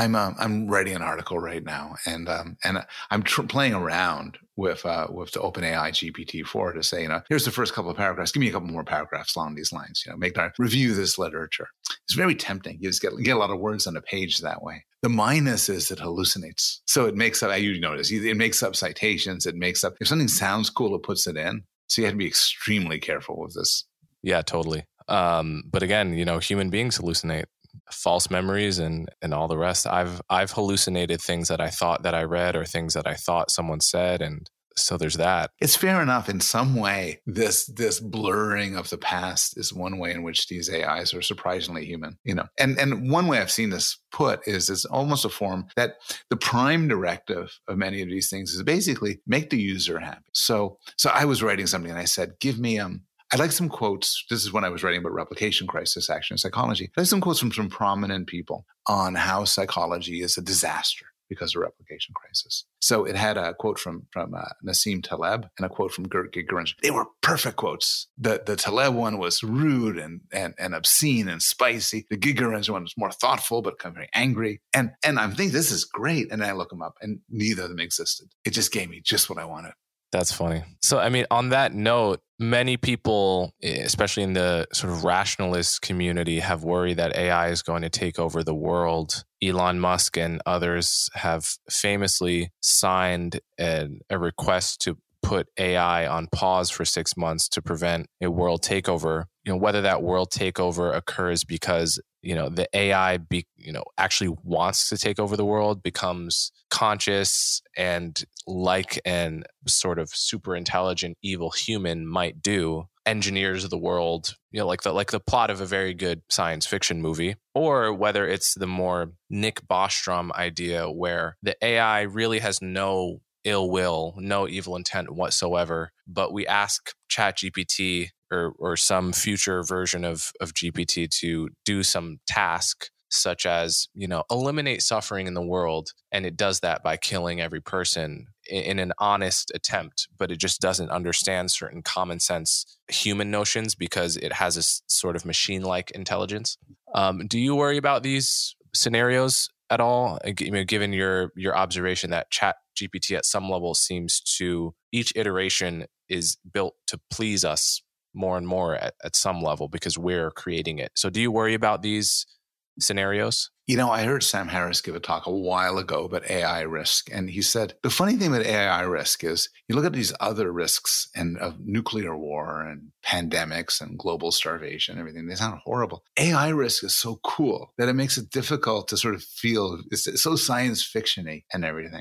I'm writing an article right now, and I'm playing around with the OpenAI GPT-4 to say, here's the first couple of paragraphs. Give me a couple more paragraphs along these lines. Review this literature. It's very tempting. You just get a lot of words on a page that way. The minus is it hallucinates. So it makes up. It makes up citations. It makes up, if something sounds cool, it puts it in. So you have to be extremely careful with this. Yeah, totally. But again, human beings hallucinate. False memories and all the rest. I've hallucinated things that I thought that I read or things that I thought someone said, and So there's that. It's fair enough. In some way, this blurring of the past is one way in which these AIs are surprisingly human, And one way I've seen this put is it's almost a form that the prime directive of many of these things is basically make the user happy. So I was writing something and I said, give me I'd like some quotes. This is when I was writing about replication crisis action in psychology. I'd like some quotes from some prominent people on how psychology is a disaster because of replication crisis. So it had a quote from Nassim Taleb and a quote from Gert Gigerenzer. They were perfect quotes. The Taleb one was rude and obscene and spicy. The Gigerenzer one was more thoughtful but kind of very angry. And I'm thinking, this is great. And I look them up and neither of them existed. It just gave me just what I wanted. That's funny. So, I mean, on that note, many people, especially in the sort of rationalist community, have worried that AI is going to take over the world. Elon Musk and others have famously signed a request to put AI on pause for 6 months to prevent a world takeover. Whether that world takeover occurs because the AI actually wants to take over the world, becomes conscious and like an sort of super intelligent evil human might do, engineers the world, like the plot of a very good science fiction movie, or whether it's the more Nick Bostrom idea where the AI really has no ill will, no evil intent whatsoever, but we ask ChatGPT or some future version of GPT to do some task such as, eliminate suffering in the world. And it does that by killing every person in an honest attempt, but it just doesn't understand certain common sense human notions because it has a sort of machine-like intelligence. Do you worry about these scenarios at all? Given your observation that ChatGPT at some level seems to, each iteration is built to please us more and more at some level because we're creating it. So do you worry about these scenarios? I heard Sam Harris give a talk a while ago about AI risk. And he said, the funny thing about AI risk is you look at these other risks of nuclear war and pandemics and global starvation and everything. They sound horrible. AI risk is so cool that it makes it difficult to sort of feel, it's so science fiction-y and everything.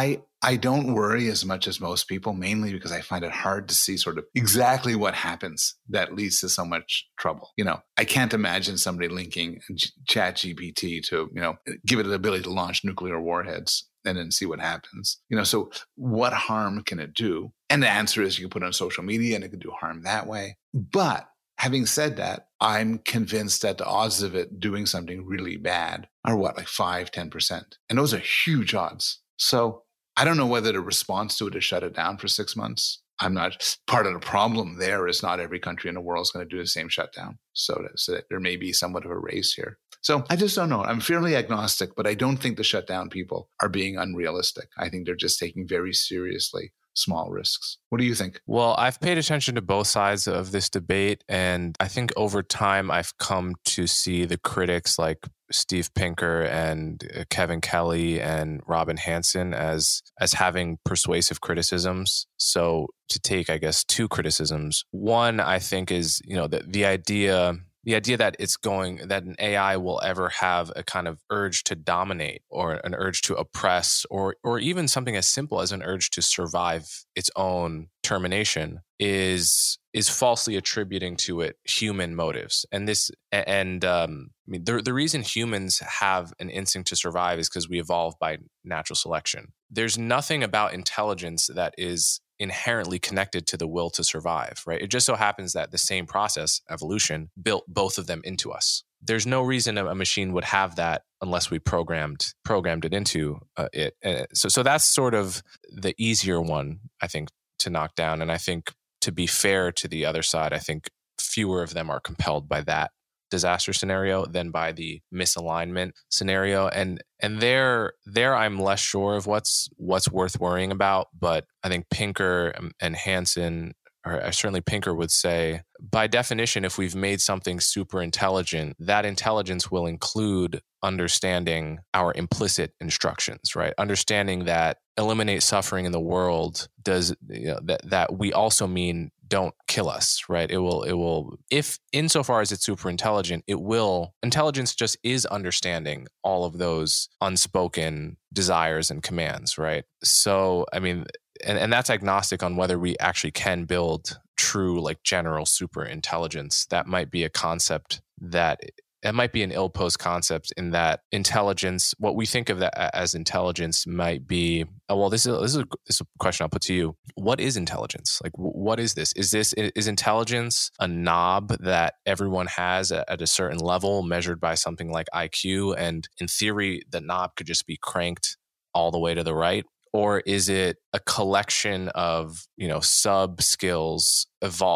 I don't worry as much as most people, mainly because I find it hard to see sort of exactly what happens that leads to so much trouble. I can't imagine somebody linking ChatGPT to, give it the ability to launch nuclear warheads and then see what happens. So what harm can it do? And the answer is you can put it on social media and it can do harm that way. But having said that, I'm convinced that the odds of it doing something really bad are like 5-10%. And those are huge odds. So I don't know whether the response to it is shut it down for 6 months. I'm not, part of the problem there is not every country in the world is going to do the same shutdown. So that there may be somewhat of a race here. So I just don't know. I'm fairly agnostic, but I don't think the shutdown people are being unrealistic. I think they're just taking very seriously small risks. What do you think? Well, I've paid attention to both sides of this debate, and I think over time I've come to see the critics like Steve Pinker and Kevin Kelly and Robin Hanson as having persuasive criticisms. So to take, I guess, two criticisms. One, I think is, the idea that an AI will ever have a kind of urge to dominate or an urge to oppress or even something as simple as an urge to survive its own termination is falsely attributing to it human motives. And the reason humans have an instinct to survive is because we evolved by natural selection. There's nothing about intelligence that is inherently connected to the will to survive, right? It just so happens that the same process, evolution, built both of them into us. There's no reason a machine would have that unless we programmed it into it. So that's sort of the easier one, I think, to knock down. And I think, to be fair to the other side, I think fewer of them are compelled by that disaster scenario than by the misalignment scenario. And there I'm less sure of what's worth worrying about. But I think Pinker and Hanson, or certainly Pinker, would say, by definition, if we've made something super intelligent, that intelligence will include understanding our implicit instructions, right? Understanding that eliminate suffering in the world does that we also mean don't kill us, right? It will, if insofar as it's super intelligent, intelligence just is understanding all of those unspoken desires and commands, right? So, I mean, and that's agnostic on whether we actually can build true like general super intelligence. That might be a concept that it might be an ill-posed concept in that intelligence, what we think of that as intelligence might be, this is a question I'll put to you. What is intelligence? Like, what is this? Is intelligence a knob that everyone has at a certain level measured by something like IQ? And in theory, the knob could just be cranked all the way to the right? Or is it a collection of, sub skills,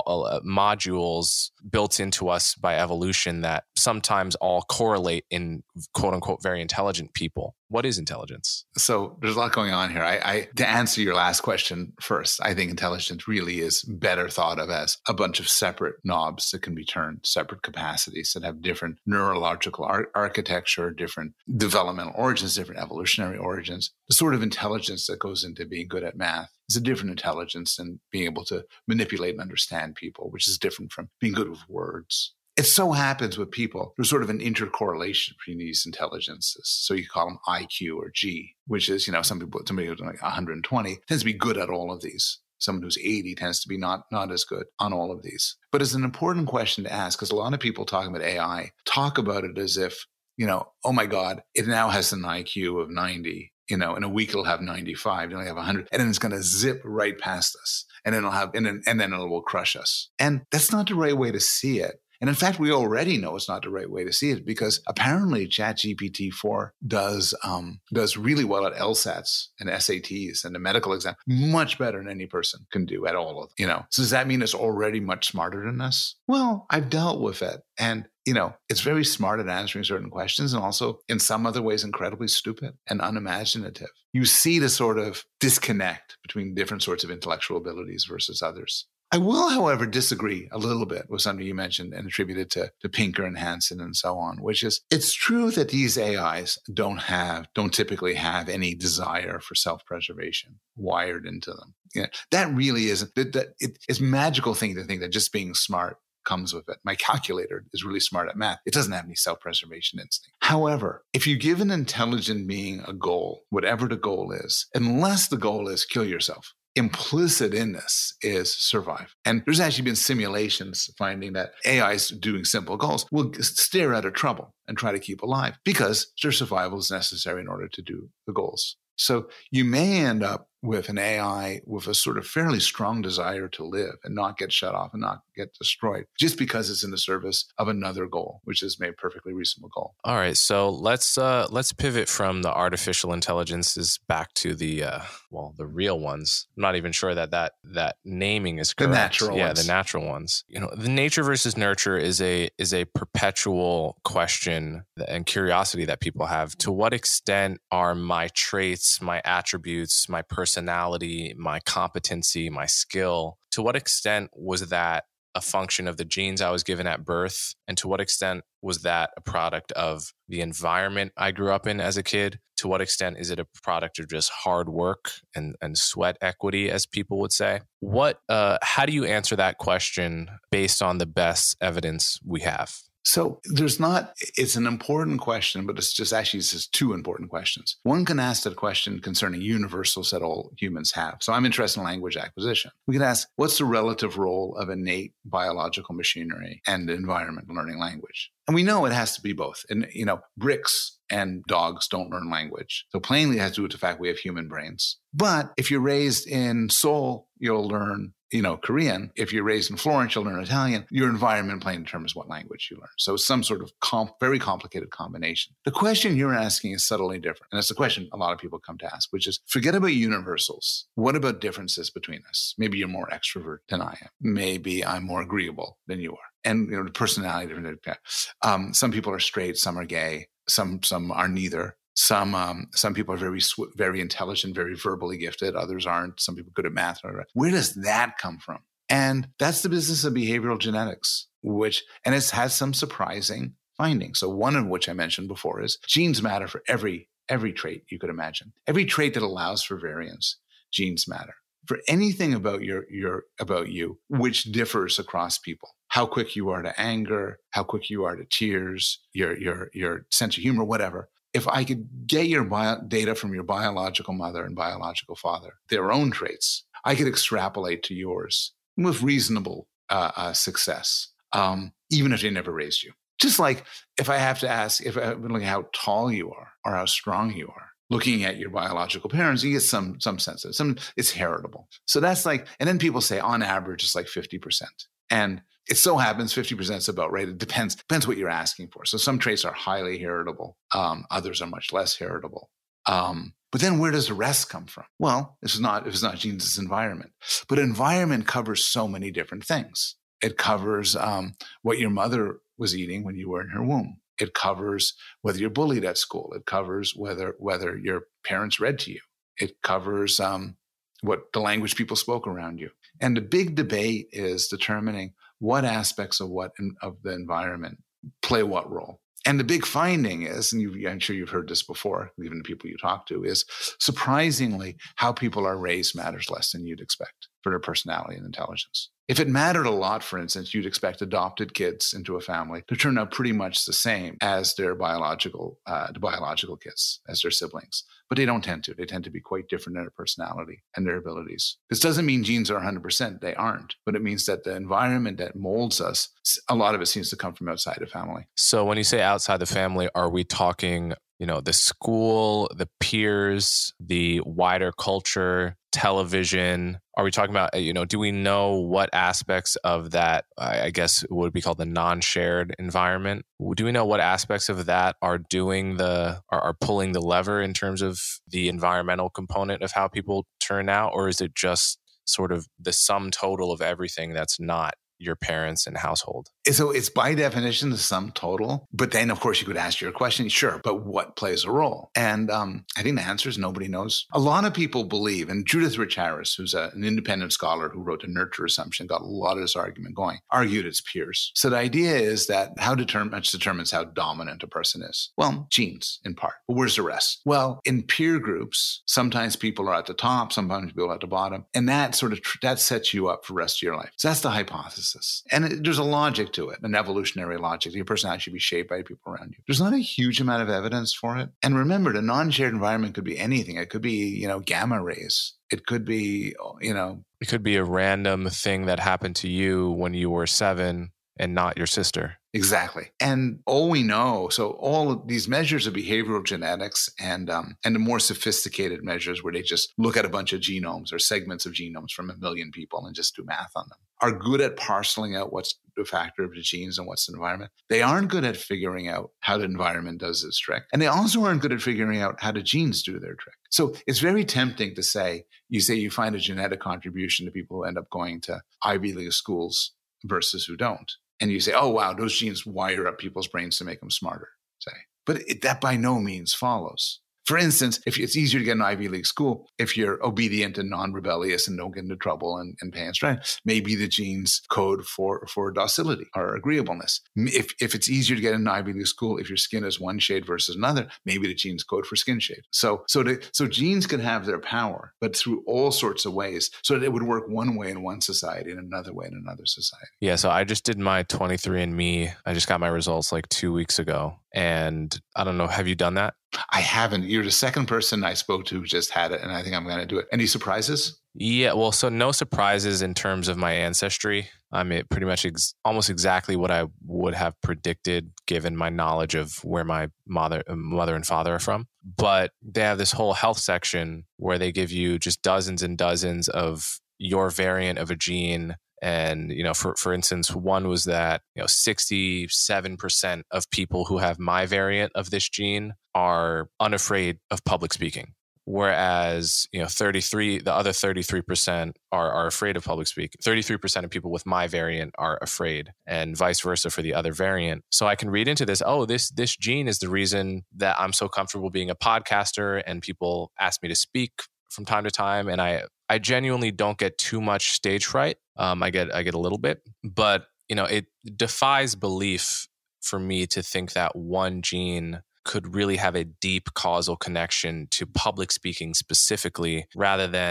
modules built into us by evolution that sometimes all correlate in quote unquote very intelligent people? What is intelligence? So there's a lot going on here. To answer your last question first, I think intelligence really is better thought of as a bunch of separate knobs that can be turned, separate capacities that have different neurological architecture, different developmental origins, different evolutionary origins. The sort of intelligence that goes into being good at math is a different intelligence than being able to manipulate and understand people, which is different from being good with words. It so happens with people, there's sort of an intercorrelation between these intelligences. So you call them IQ or G, which is, somebody who's like 120 tends to be good at all of these. Someone who's 80 tends to be not as good on all of these. But it's an important question to ask because a lot of people talking about AI talk about it as if, oh my God, it now has an IQ of 90. In a week it'll have 95, it'll have 100, and then it's going to zip right past us, and then it will crush us. And that's not the right way to see it. And in fact, we already know it's not the right way to see it because apparently ChatGPT-4 does really well at LSATs and SATs and the medical exam, much better than any person can do at all of them. So does that mean it's already much smarter than us? Well, I've dealt with it, and it's very smart at answering certain questions and also in some other ways incredibly stupid and unimaginative. You see the sort of disconnect between different sorts of intellectual abilities versus others. I will, however, disagree a little bit with something you mentioned and attributed to Pinker and Hansen and so on, which is it's true that these AIs don't typically have any desire for self-preservation wired into them. That really isn't, it's a magical thing to think that just being smart comes with it. My calculator is really smart at math. It doesn't have any self-preservation instinct. However, if you give an intelligent being a goal, whatever the goal is, unless the goal is kill yourself, implicit in this is survive. And there's actually been simulations finding that AIs doing simple goals will steer out of trouble and try to keep alive because their survival is necessary in order to do the goals. So you may end up with an AI with a sort of fairly strong desire to live and not get shut off and not get destroyed just because it's in the service of another goal, which is a perfectly reasonable goal. All right. So let's pivot from the artificial intelligences back to the real ones. I'm not even sure that naming is correct. The natural ones. The natural ones. The nature versus nurture is a perpetual question and curiosity that people have. To what extent are my traits, my attributes, my personality, my competency, my skill, to what extent was that a function of the genes I was given at birth? And to what extent was that a product of the environment I grew up in as a kid? To what extent is it a product of just hard work and sweat equity, as people would say? How do you answer that question based on the best evidence we have? So it's an important question, but it's just two important questions. One can ask that question concerning universals that all humans have. So I'm interested in language acquisition. We can ask, what's the relative role of innate biological machinery and environment learning language? And we know it has to be both. And, bricks and dogs don't learn language. So plainly it has to do with the fact we have human brains. But if you're raised in Seoul, you'll learn Korean. If you're raised in Florence, you'll learn Italian. Your environment plainly determines what language you learn. So it's some sort of very complicated combination. The question you're asking is subtly different. And it's the question a lot of people come to ask, which is, forget about universals. What about differences between us? Maybe you're more extrovert than I am. Maybe I'm more agreeable than you are. And the personality, some people are straight, some are gay, some are neither. Some people are very intelligent, very verbally gifted. Others aren't. Some people are good at math. Where does that come from? And that's the business of behavioral genetics, and it's had some surprising findings. So one of which I mentioned before is genes matter for every trait you could imagine. Every trait that allows for variance, genes matter. For anything about you, which differs across people. How quick you are to anger, how quick you are to tears, your sense of humor, whatever. if I could get your data from your biological mother and biological father, their own traits, I could extrapolate to yours with reasonable success, even if they never raised you. Just like if I have to ask, if I'm looking at how tall you are or how strong you are, looking at your biological parents, you get some sense of it. It's heritable. So that's like, and then people say on average, it's like 50%. And it so happens 50% is about right. It depends what you're asking for. So some traits are highly heritable. Others are much less heritable. But then where does the rest come from? Well, if it's not genes, it's environment. But environment covers so many different things. It covers what your mother was eating when you were in her womb. It covers whether you're bullied at school. It covers whether your parents read to you. It covers what the language people spoke around you. And the big debate is determining what aspects of the environment play what role. And the big finding is, and I'm sure you've heard this before, even the people you talk to, is surprisingly how people are raised matters less than you'd expect for their personality and intelligence. If it mattered a lot, for instance, you'd expect adopted kids into a family to turn out pretty much the same as their biological kids, as their siblings. But they don't tend to. They tend to be quite different in their personality and their abilities. This doesn't mean genes are 100%. They aren't. But it means that the environment that molds us, a lot of it seems to come from outside the family. So when you say outside the family, are we talking, the school, the peers, the wider culture, television? Are we talking about, do we know what aspects of that, I guess would be called the non-shared environment? Do we know what aspects of that are are pulling the lever in terms of the environmental component of how people turn out? Or is it just sort of the sum total of everything that's not your parents and household? So it's by definition the sum total. But then, of course, you could ask your question, sure, but what plays a role? And I think the answer is nobody knows. A lot of people believe, and Judith Rich Harris, who's an independent scholar who wrote The Nurture Assumption, got a lot of this argument going, argued it's peers. So the idea is that much determines how dominant a person is. Well, genes in part. But where's the rest? Well, in peer groups, sometimes people are at the top, sometimes people are at the bottom. And that that sets you up for the rest of your life. So that's the hypothesis. And there's a logic to it, an evolutionary logic. Your personality should be shaped by the people around you. There's not a huge amount of evidence for it. And remember, the non-shared environment could be anything. It could be, gamma rays. It could be, It could be a random thing that happened to you when you were 7 and not your sister. Exactly. And all we know, so all of these measures of behavioral genetics and the more sophisticated measures where they just look at a bunch of genomes or segments of genomes from 1 million people and just do math on them, are good at parceling out what's the factor of the genes and what's the environment. They aren't good at figuring out how the environment does its trick. And they also aren't good at figuring out how the genes do their trick. So it's very tempting to say you find a genetic contribution to people who end up going to Ivy League schools versus who don't. And you say, oh, wow, those genes wire up people's brains to make them smarter, say. But that by no means follows. For instance, if it's easier to get an Ivy League school, if you're obedient and non-rebellious and don't get into trouble and pay and stride, maybe the genes code for docility or agreeableness. If it's easier to get an Ivy League school, if your skin is one shade versus another, maybe the genes code for skin shade. So genes can have their power, but through all sorts of ways, so that it would work one way in one society and another way in another society. Yeah, so I just did my 23andMe. I just got my results like 2 weeks ago. And I don't know, have you done that? I haven't. You're the second person I spoke to who just had it, and I think I'm going to do it. Any surprises? Yeah, well, so no surprises in terms of my ancestry. I mean, pretty much almost exactly what I would have predicted given my knowledge of where my mother and father are from. But they have this whole health section where they give you just dozens and dozens of your variant of a gene. And, for instance, one was that, 67% of people who have my variant of this gene are unafraid of public speaking. Whereas, the other 33% are afraid of public speaking. 33% of people with my variant are afraid, and vice versa for the other variant. So I can read into this, this gene is the reason that I'm so comfortable being a podcaster and people ask me to speak from time to time. And I genuinely don't get too much stage fright. I get a little bit, but it defies belief for me to think that one gene could really have a deep causal connection to public speaking specifically, rather than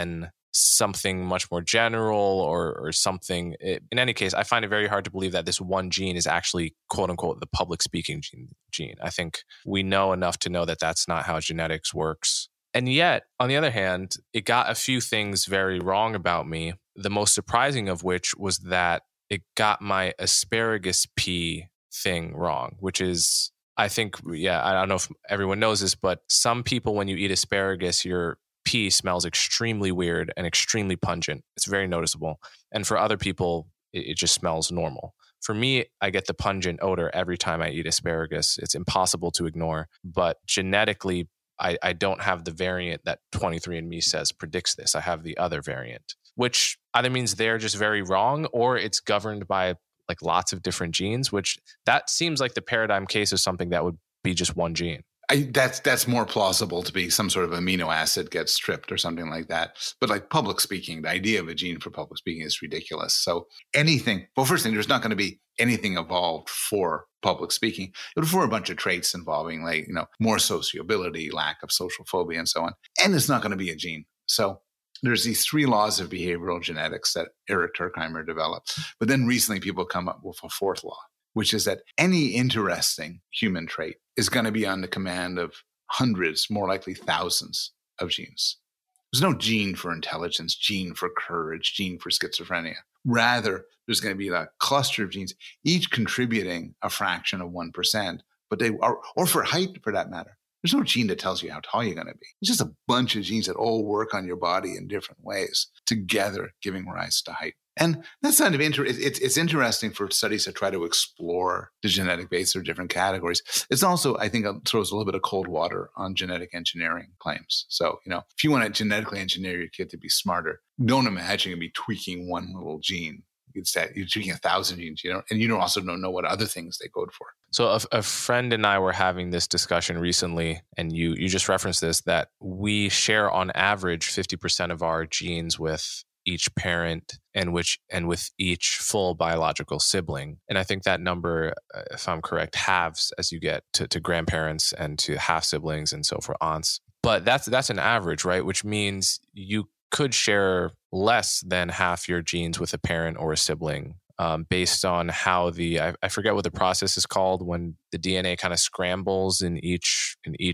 something much more general or something. In any case, I find it very hard to believe that this one gene is actually, quote unquote, the public speaking gene. I think we know enough to know that that's not how genetics works. And yet, on the other hand, it got a few things very wrong about me. The most surprising of which was that it got my asparagus pea thing wrong, which is, I think, I don't know if everyone knows this, but some people, when you eat asparagus, your pea smells extremely weird and extremely pungent. It's very noticeable. And for other people, it just smells normal. For me, I get the pungent odor every time I eat asparagus. It's impossible to ignore. But genetically, I don't have the variant that 23andMe says predicts this. I have the other variant, which either means they're just very wrong or it's governed by like lots of different genes, which that seems like the paradigm case of something that would be just one gene. That's more plausible to be some sort of amino acid gets stripped or something like that. But like public speaking, the idea of a gene for public speaking is ridiculous. So first thing, there's not going to be anything evolved for public speaking. It was for a bunch of traits involving more sociability, lack of social phobia, and so on. And it's not going to be a gene. So there's these 3 laws of behavioral genetics that Eric Turkheimer developed. But then recently people come up with a 4th law, which is that any interesting human trait is going to be on the command of hundreds, more likely thousands of genes. There's no gene for intelligence, gene for courage, gene for schizophrenia. Rather, there's going to be a cluster of genes, each contributing a fraction of 1%, but they are, or for height for that matter. There's no gene that tells you how tall you're going to be. It's just a bunch of genes that all work on your body in different ways, together giving rise to height. And that's kind of it's interesting for studies that try to explore the genetic base of different categories. It's also, I think, it throws a little bit of cold water on genetic engineering claims. So, if you want to genetically engineer your kid to be smarter, don't imagine you'll be tweaking one little gene. You're tweaking 1,000 genes, and you also don't know what other things they code for. So a friend and I were having this discussion recently, and you just referenced this, that we share on average 50% of our genes with each parent and with each full biological sibling. And I think that number, if I'm correct, halves as you get to grandparents and to half siblings and so for aunts. But that's an average, right? Which means you could share less than half your genes with a parent or a sibling, based on how I forget what the process is called when the DNA kind of scrambles in each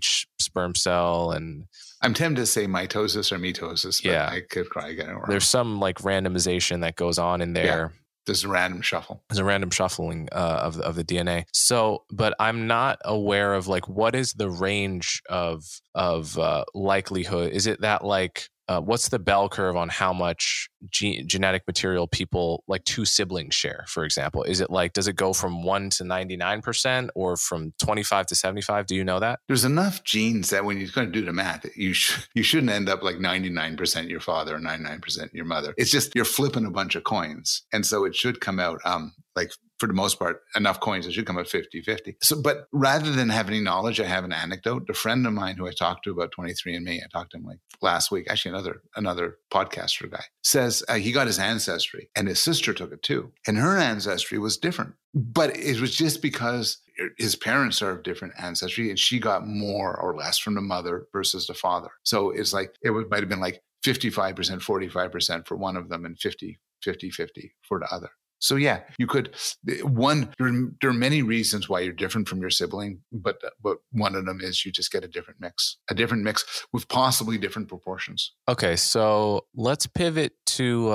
sperm cell. And I'm tempted to say mitosis or mitosis, but I could probably get it wrong. There's some like randomization that goes on in there. Yeah. There's a random shuffle. There's a random shuffling of the DNA. So, but I'm not aware of like what is the range of likelihood. Is it that like what's the bell curve on how much genetic material people, like 2 siblings, share, for example? Is it like, does it go from 1 to 99% or from 25 to 75? Do you know that? There's enough genes that when you're going to do the math, you shouldn't end up like 99% your father or 99% your mother. It's just you're flipping a bunch of coins. And so it should come out like, for the most part, enough coins, it should come out 50-50. So, but rather than have any knowledge, I have an anecdote. A friend of mine who I talked to about 23andMe, I talked to him like last week, actually another podcaster guy, says he got his ancestry and his sister took it too. And her ancestry was different. But it was just because his parents are of different ancestry and she got more or less from the mother versus the father. So it's like, might have been like 55%, 45% for one of them and 50-50 for the other. So yeah, you could, there are many reasons why you're different from your sibling, but one of them is you just get a different mix with possibly different proportions. Okay, so let's pivot to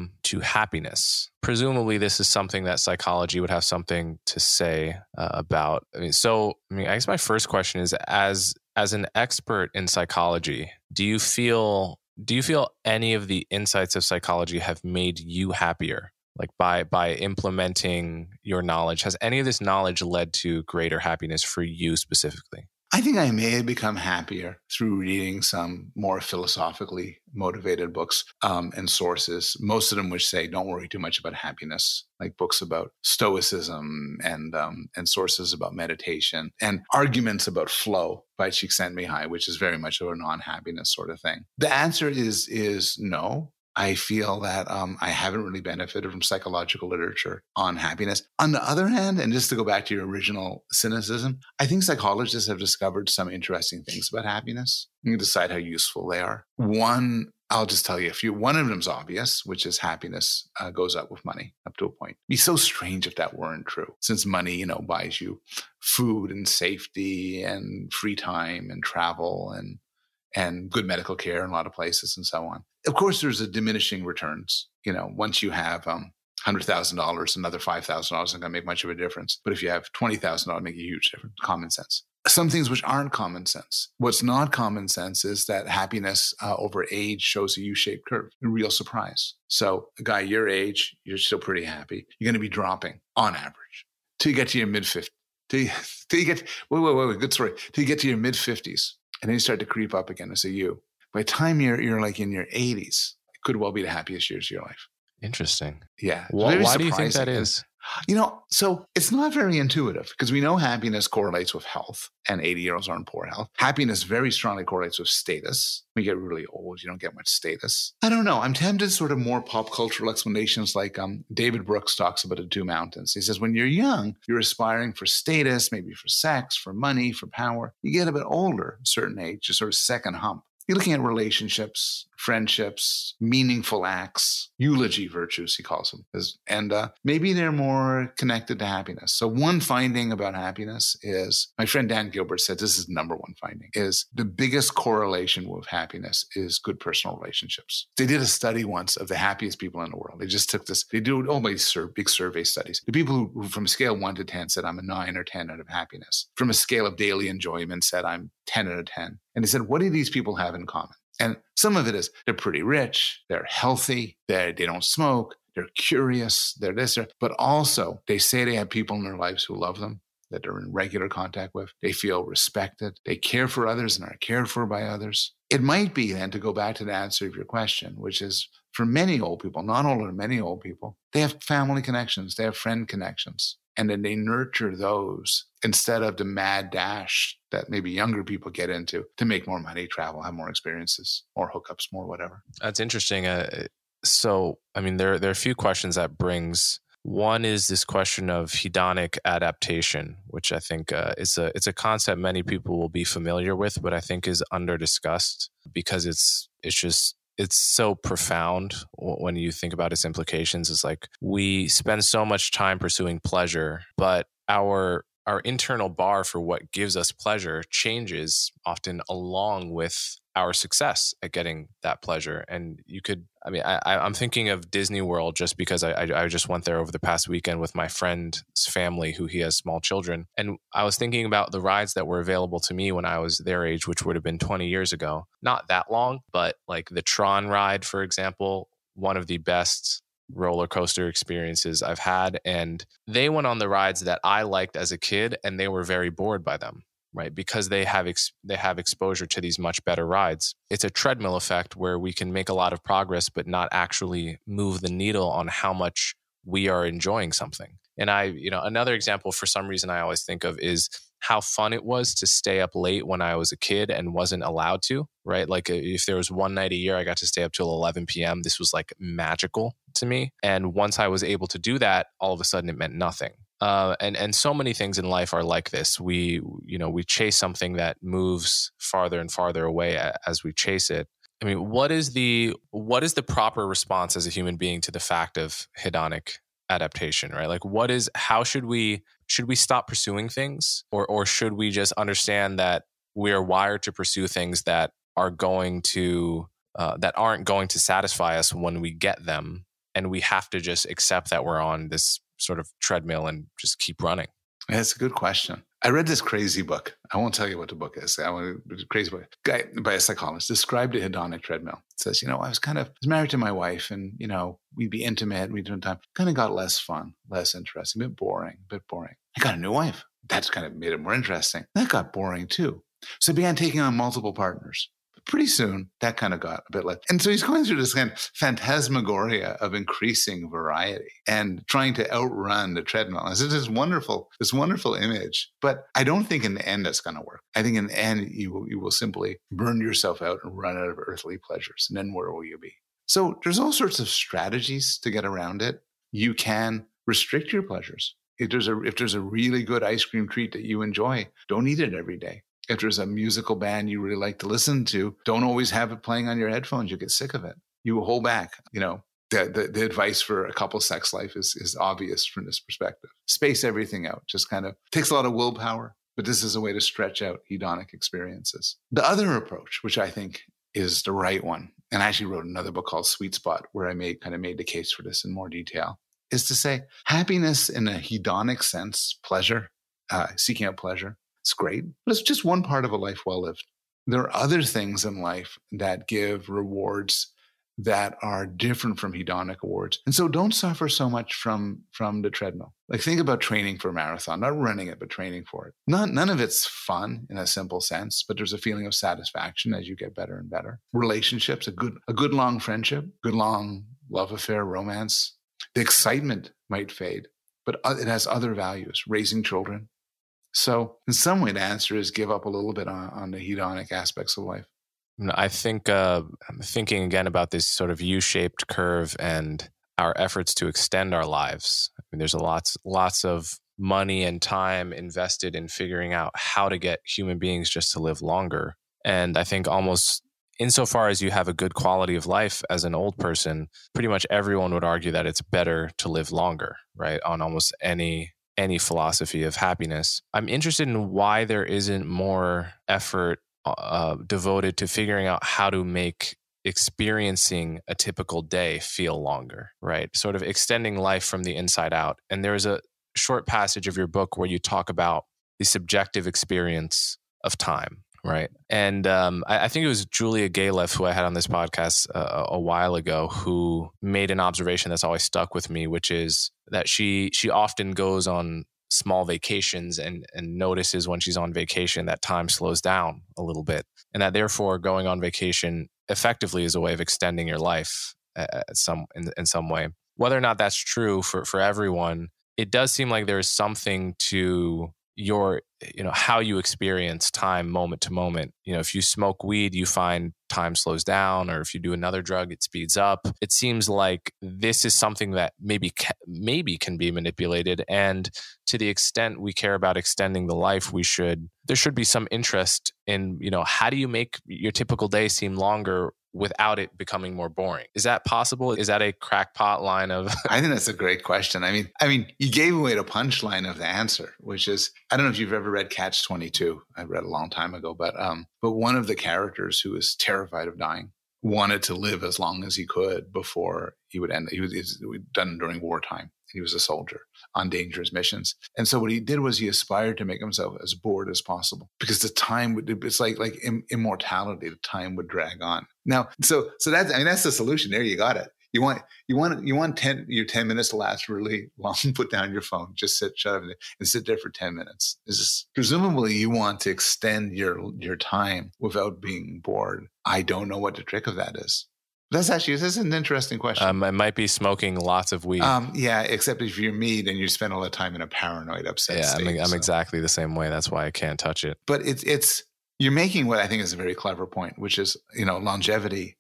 happiness. Presumably this is something that psychology would have something to say about. I guess my first question is, as an expert in psychology, do you feel any of the insights of psychology have made you happier? Like by implementing your knowledge, has any of this knowledge led to greater happiness for you specifically? I think I may have become happier through reading some more philosophically motivated books and sources, most of them which say don't worry too much about happiness, like books about stoicism and sources about meditation and arguments about flow by Csikszentmihalyi, which is very much of a non-happiness sort of thing. The answer is no. I feel that I haven't really benefited from psychological literature on happiness. On the other hand, and just to go back to your original cynicism, I think psychologists have discovered some interesting things about happiness. You can decide how useful they are. One I'll just tell you a few. One of them's obvious, which is happiness goes up with money up to a point. It'd be so strange if that weren't true, since money, buys you food and safety and free time and travel and good medical care in a lot of places and so on. Of course, there's a diminishing returns. Once you have $100,000, another $5,000 isn't going to make much of a difference. But if you have $20,000, make a huge difference. Common sense. Some things which aren't common sense. What's not common sense is that happiness over age shows a U-shaped curve. A real surprise. So a guy your age, you're still pretty happy. You're going to be dropping on average till you get to your mid-50s. Till you get, wait, good story. Till you get to your mid-50s. And then you start to creep up again as a you. By the time you're like in your 80s, it could well be the happiest years of your life. Interesting. Yeah. Why do you think that is? So it's not very intuitive because we know happiness correlates with health and 80-year-olds are in poor health. Happiness very strongly correlates with status. When you get really old, you don't get much status. I don't know. I'm tempted to sort of more pop cultural explanations like David Brooks talks about the two mountains. He says, when you're young, you're aspiring for status, maybe for sex, for money, for power. You get a bit older, a certain age, just sort of second hump. You're looking at relationships, friendships, meaningful acts, eulogy virtues, he calls them. And maybe they're more connected to happiness. So one finding about happiness is, my friend Dan Gilbert said this is the number one finding, is the biggest correlation with happiness is good personal relationships. They did a study once of the happiest people in the world. They just took this, they do all these big survey studies. The people who from a scale 1 to 10 said, I'm a 9 or 10 out of happiness. From a scale of daily enjoyment said, I'm 10 out of 10. And they said, what do these people have in common? And some of it is they're pretty rich, they're healthy, they don't smoke, they're curious, they're this, but also they say they have people in their lives who love them, that they're in regular contact with. They feel respected. They care for others and are cared for by others. It might be then, to go back to the answer of your question, which is for many old people, not all of many old people, they have family connections, they have friend connections. And then they nurture those instead of the mad dash that maybe younger people get into to make more money, travel, have more experiences, more hookups, more whatever. That's interesting. So, there are a few questions that brings. One is this question of hedonic adaptation, which I think it's a concept many people will be familiar with, but I think is under discussed because it's so profound when you think about its implications. It's like we spend so much time pursuing pleasure, but our internal bar for what gives us pleasure changes often along with our success at getting that pleasure. And you could, I'm thinking of Disney World just because I just went there over the past weekend with my friend's family who he has small children. And I was thinking about the rides that were available to me when I was their age, which would have been 20 years ago. Not that long, but like the Tron ride, for example, one of the best roller coaster experiences I've had. And they went on the rides that I liked as a kid and they were very bored by them. Right, because they have exposure to these much better rides. It's a treadmill effect where we can make a lot of progress, but not actually move the needle on how much we are enjoying something. And another example for some reason I always think of is how fun it was to stay up late when I was a kid and wasn't allowed to. Right, like if there was one night a year I got to stay up till 11 p.m. This was like magical to me. And once I was able to do that, all of a sudden it meant nothing. And so many things in life are like this. We chase something that moves farther and farther away as we chase it. What is the proper response as a human being to the fact of hedonic adaptation, right? Like how should we stop pursuing things or should we just understand that we are wired to pursue things that are going to, that aren't going to satisfy us when we get them. And we have to just accept that we're on this sort of treadmill and just keep running? That's a good question. I read this crazy book. I won't tell you what the book is. It's a crazy book. Guy by a psychologist described a hedonic treadmill. It says, I was married to my wife and, we'd be intimate, we'd do time. Kind of got less fun, less interesting, a bit boring. I got a new wife. That's kind of made it more interesting. That got boring too. So I began taking on multiple partners. Pretty soon, that kind of got a bit like, and so he's going through this kind of phantasmagoria of increasing variety and trying to outrun the treadmill. It's this wonderful image, but I don't think in the end that's going to work. I think in the end you will simply burn yourself out and run out of earthly pleasures, and then where will you be? So there's all sorts of strategies to get around it. You can restrict your pleasures. If there's a really good ice cream treat that you enjoy, don't eat it every day. If there's a musical band you really like to listen to, don't always have it playing on your headphones. You'll get sick of it. You will hold back. The advice for a couple's sex life is obvious from this perspective. Space everything out. Just kind of takes a lot of willpower, but this is a way to stretch out hedonic experiences. The other approach, which I think is the right one, and I actually wrote another book called Sweet Spot, where I made the case for this in more detail, is to say happiness in a hedonic sense, pleasure, seeking out pleasure, it's great, but it's just one part of a life well lived. There are other things in life that give rewards that are different from hedonic awards. And so don't suffer so much from the treadmill. Like think about training for a marathon, not running it, but training for it. None of it's fun in a simple sense, but there's a feeling of satisfaction as you get better and better. Relationships, a good long friendship, good long love affair, romance. The excitement might fade, but it has other values, raising children. So in some way, the answer is give up a little bit on the hedonic aspects of life. I think I'm thinking again about this sort of U-shaped curve and our efforts to extend our lives. I mean, there's lots of money and time invested in figuring out how to get human beings just to live longer. And I think almost insofar as you have a good quality of life as an old person, pretty much everyone would argue that it's better to live longer, right? On almost any philosophy of happiness. I'm interested in why there isn't more effort devoted to figuring out how to make experiencing a typical day feel longer, right? Sort of extending life from the inside out. And there's a short passage of your book where you talk about the subjective experience of time, right? And I think it was Julia Galef, who I had on this podcast a while ago, who made an observation that's always stuck with me, which is that she often goes on small vacations and notices when she's on vacation that time slows down a little bit, and that therefore going on vacation effectively is a way of extending your life in some way. Whether or not that's true for everyone, it does seem like there's something to your, how you experience time moment to moment. If you smoke weed, you find time slows down, or if you do another drug, it speeds up. It seems like this is something that maybe can be manipulated. And to the extent we care about extending the life, there should be some interest in, how do you make your typical day seem longer without it becoming more boring? Is that possible? Is that a crackpot line of? I think that's a great question. I mean, you gave away the punchline of the answer, which is, I don't know if you've ever read Catch-22. I read a long time ago, but one of the characters who was terrified of dying wanted to live as long as he could before he would end. He was done during wartime. He was a soldier on dangerous missions. And so what he did was he aspired to make himself as bored as possible, because the time it's like immortality, the time would drag on. Now, so that's the solution. There, you got it. You want your 10 minutes to last really long. Put down your phone, just shut up and sit there for 10 minutes. Presumably you want to extend your time without being bored. I don't know what the trick of that is. This is an interesting question. It might be smoking lots of weed. Yeah, except if you're me, then you spend all the time in a paranoid, upset state. I'm exactly the same way. That's why I can't touch it. But you're making what I think is a very clever point, which is, longevity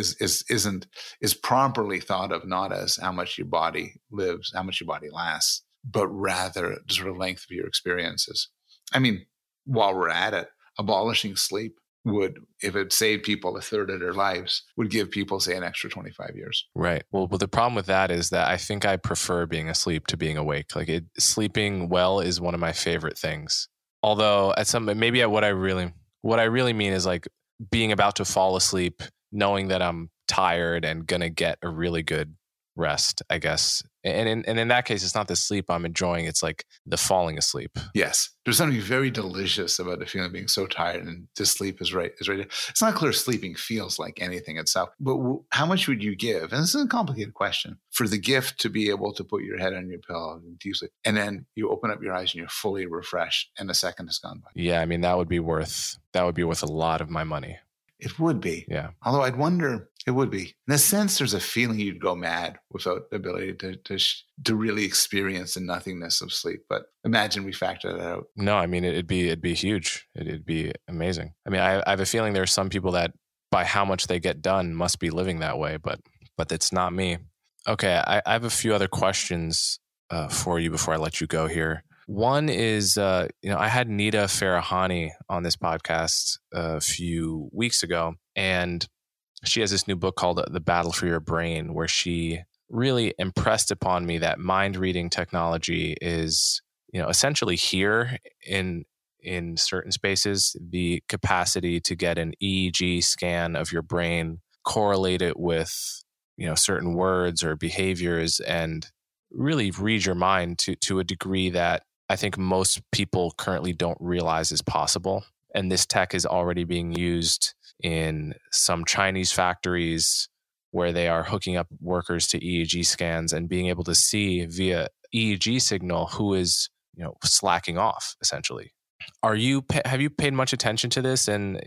is properly thought of not as how much your body lives, how much your body lasts, but rather the sort of length of your experiences. I mean, while we're at it, abolishing sleep would, if it saved people a third of their lives, would give people, say, an extra 25 years. Right. Well, the problem with that is that I think I prefer being asleep to being awake. Sleeping well is one of my favorite things. Although what I really mean is like being about to fall asleep, knowing that I'm tired and gonna get a really good rest, I guess. And in that case, it's not the sleep I'm enjoying. It's like the falling asleep. Yes. There's something very delicious about the feeling of being so tired and to sleep is right. It's not clear sleeping feels like anything itself, but how much would you give? And this is a complicated question, for the gift to be able to put your head on your pillow and deep sleep, and then you open up your eyes and you're fully refreshed and a second has gone by. Yeah. I mean, that would be worth a lot of my money. It would be. Yeah. Although I'd wonder, it would be. In a sense, there's a feeling you'd go mad without the ability to really experience the nothingness of sleep. But imagine we factor that out. No, I mean, it'd be huge. It'd be amazing. I mean, I have a feeling there are some people that by how much they get done must be living that way, but it's not me. Okay. I have a few other questions for you before I let you go here. One is, I had Nita Farahani on this podcast a few weeks ago, and she has this new book called The Battle for Your Brain, where she really impressed upon me that mind reading technology is, essentially here in certain spaces. The capacity to get an EEG scan of your brain, correlate it with, certain words or behaviors, and really read your mind to a degree that I think most people currently don't realize is possible. And this tech is already being used in some Chinese factories where they are hooking up workers to EEG scans and being able to see via EEG signal who is, slacking off, essentially. Have you paid much attention to this? And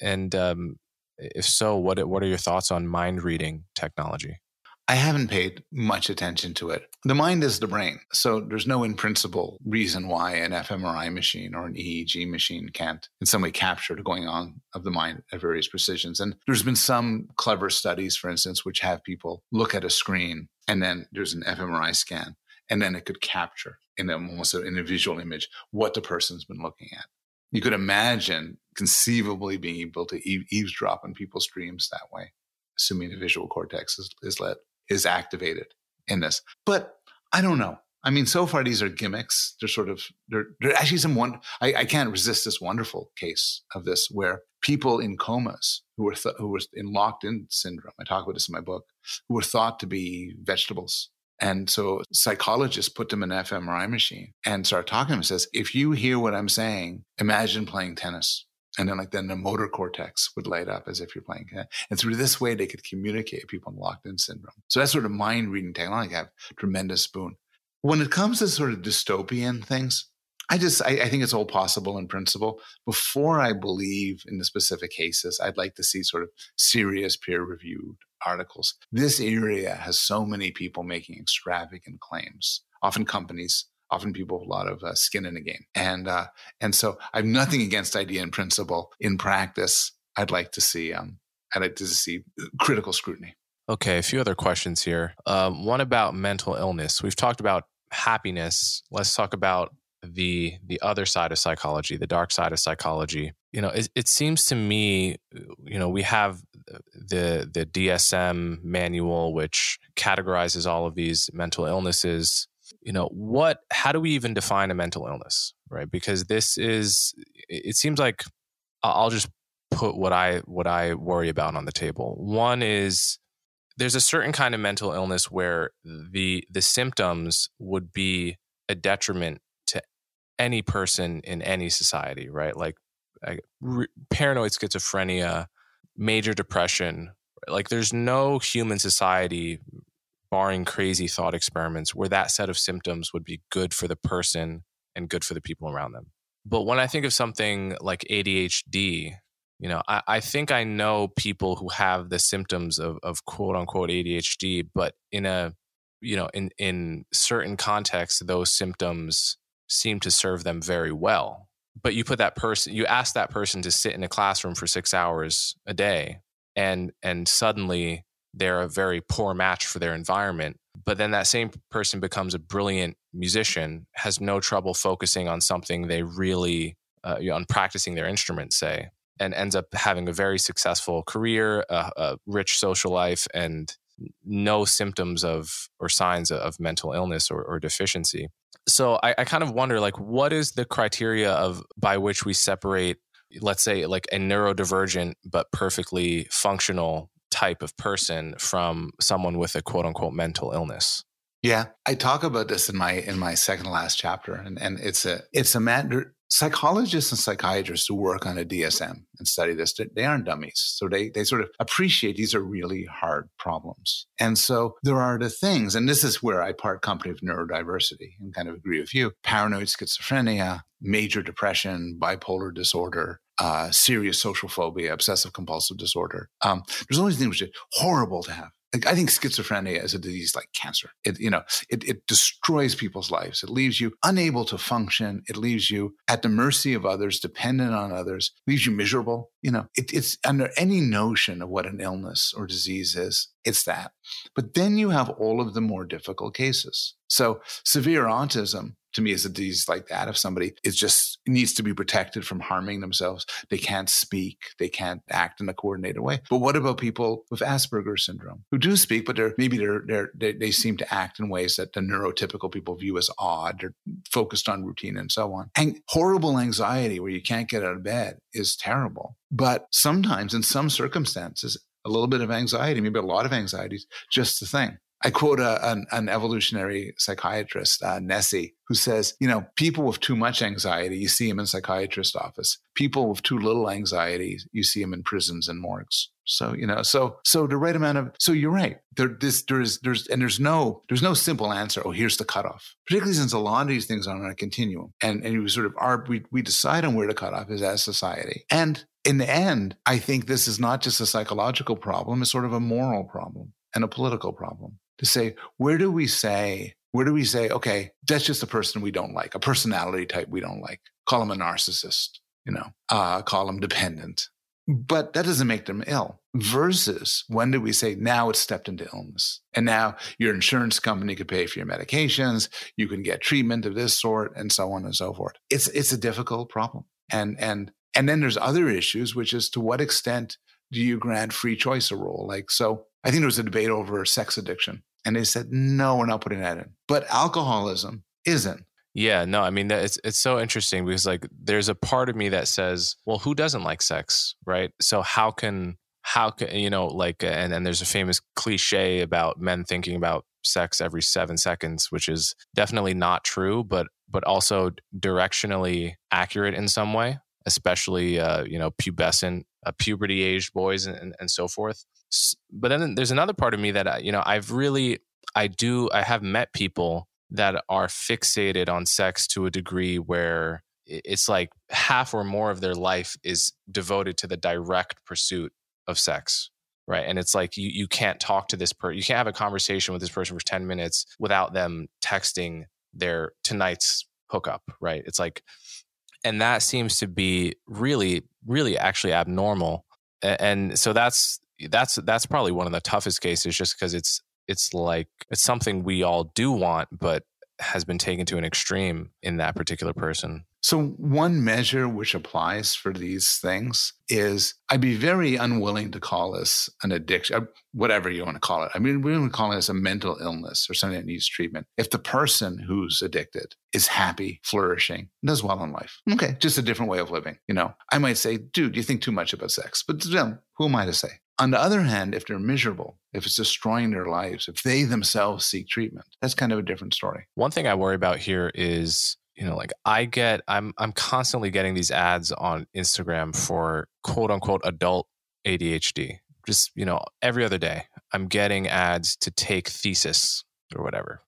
if so, what are your thoughts on mind reading technology? I haven't paid much attention to it. The mind is the brain. So there's no in principle reason why an fMRI machine or an EEG machine can't in some way capture the going on of the mind at various precisions. And there's been some clever studies, for instance, which have people look at a screen and then there's an fMRI scan, and then it could capture in a visual image what the person's been looking at. You could imagine conceivably being able to eavesdrop on people's dreams that way, assuming the visual cortex is activated in this. But I don't know. I mean, so far these are gimmicks. They're actually I can't resist this wonderful case of this where people in comas who were in locked-in syndrome, I talk about this in my book, who were thought to be vegetables. And so psychologists put them in an fMRI machine and start talking to them and says, if you hear what I'm saying, imagine playing tennis. And then the motor cortex would light up as if you're playing. And through this way, they could communicate with people in locked-in syndrome. So that's sort of mind-reading technology. I have tremendous boon. When it comes to sort of dystopian things, I think it's all possible in principle. Before I believe in the specific cases, I'd like to see sort of serious peer-reviewed articles. This area has so many people making extravagant claims, often companies, often people with a lot of skin in the game. And so I have nothing against idea in principle. In practice, I'd like to see critical scrutiny. Okay, a few other questions here. One about mental illness. We've talked about happiness. Let's talk about the other side of psychology, the dark side of psychology. It seems to me, we have the DSM manual, which categorizes all of these mental illnesses. How do we even define a mental illness, right? Because it seems like I'll just put what I worry about on the table. One is there's a certain kind of mental illness where the symptoms would be a detriment to any person in any society, right? Like paranoid schizophrenia, major depression. Like there's no human society, barring crazy thought experiments, where that set of symptoms would be good for the person and good for the people around them. But when I think of something like ADHD, I think I know people who have the symptoms of quote unquote ADHD, but in certain contexts, those symptoms seem to serve them very well. But you ask that person to sit in a classroom for 6 hours a day, and suddenly they're a very poor match for their environment. But then that same person becomes a brilliant musician, has no trouble focusing on something they really, on practicing their instrument, say, and ends up having a very successful career, a rich social life, and no symptoms or signs of mental illness or deficiency. So I kind of wonder, what is the criteria by which we separate, let's say, like a neurodivergent but perfectly functional type of person from someone with a quote unquote mental illness? Yeah, I talk about this in my second to last chapter, and it's a matter. Psychologists and psychiatrists who work on a DSM and study this, they aren't dummies. So they sort of appreciate these are really hard problems. And so there are the things, and this is where I part company with neurodiversity and kind of agree with you: paranoid schizophrenia, major depression, bipolar disorder, serious social phobia, obsessive compulsive disorder. There's all these things which are horrible to have. I think schizophrenia is a disease like cancer. It destroys people's lives. It leaves you unable to function. It leaves you at the mercy of others, dependent on others, leaves you miserable. It's under any notion of what an illness or disease is, it's that. But then you have all of the more difficult cases. So severe autism to me is a disease like that. If somebody is just needs to be protected from harming themselves, they can't speak, they can't act in a coordinated way. But what about people with Asperger's syndrome who do speak, but they seem to act in ways that the neurotypical people view as odd? They're focused on routine and so on. And horrible anxiety where you can't get out of bed is terrible. But sometimes in some circumstances, a little bit of anxiety, maybe a lot of anxiety is just the thing. I quote an evolutionary psychiatrist, Nessie, who says, people with too much anxiety, you see them in psychiatrist office. People with too little anxiety, you see them in prisons and morgues. So, so the right amount of, so you're right. There's no simple answer. Oh, here's the cutoff. Particularly since a lot of these things are on a continuum, and you sort of we decide on where the cutoff is as society. And in the end, I think this is not just a psychological problem; it's sort of a moral problem and a political problem. To say, where do we say, okay, that's just a person we don't like, a personality type we don't like. Call them a narcissist, call them dependent. But that doesn't make them ill. Versus when do we say, now it's stepped into illness. And now your insurance company could pay for your medications, you can get treatment of this sort, and so on and so forth. It's a difficult problem. And then there's other issues, which is to what extent do you grant free choice a role? So I think there was a debate over sex addiction. And they said, no, we're not putting that in. But alcoholism isn't. Yeah, no, I mean, it's so interesting because there's a part of me that says, well, who doesn't like sex, right? So how can and there's a famous cliche about men thinking about sex every 7 seconds, which is definitely not true, but also directionally accurate in some way, especially, pubescent, puberty-aged boys and so forth. But then there's another part of me that, I have met people that are fixated on sex to a degree where it's like half or more of their life is devoted to the direct pursuit of sex, right? And it's like you can't talk to this person, you can't have a conversation with this person for 10 minutes without them texting their tonight's hookup, right? It's like, and that seems to be really, really actually abnormal. And so that's probably one of the toughest cases, just because it's something we all do want, but has been taken to an extreme in that particular person. So one measure which applies for these things is I'd be very unwilling to call this an addiction, whatever you want to call it. I mean, we would call this a mental illness or something that needs treatment. If the person who's addicted is happy, flourishing, does well in life. Okay, just a different way of living. I might say, dude, you think too much about sex. But to them, who am I to say? On the other hand, if they're miserable, if it's destroying their lives, if they themselves seek treatment, that's kind of a different story. One thing I worry about here is, I'm constantly getting these ads on Instagram for quote unquote adult ADHD. Just, every other day I'm getting ads to take Thesis or whatever,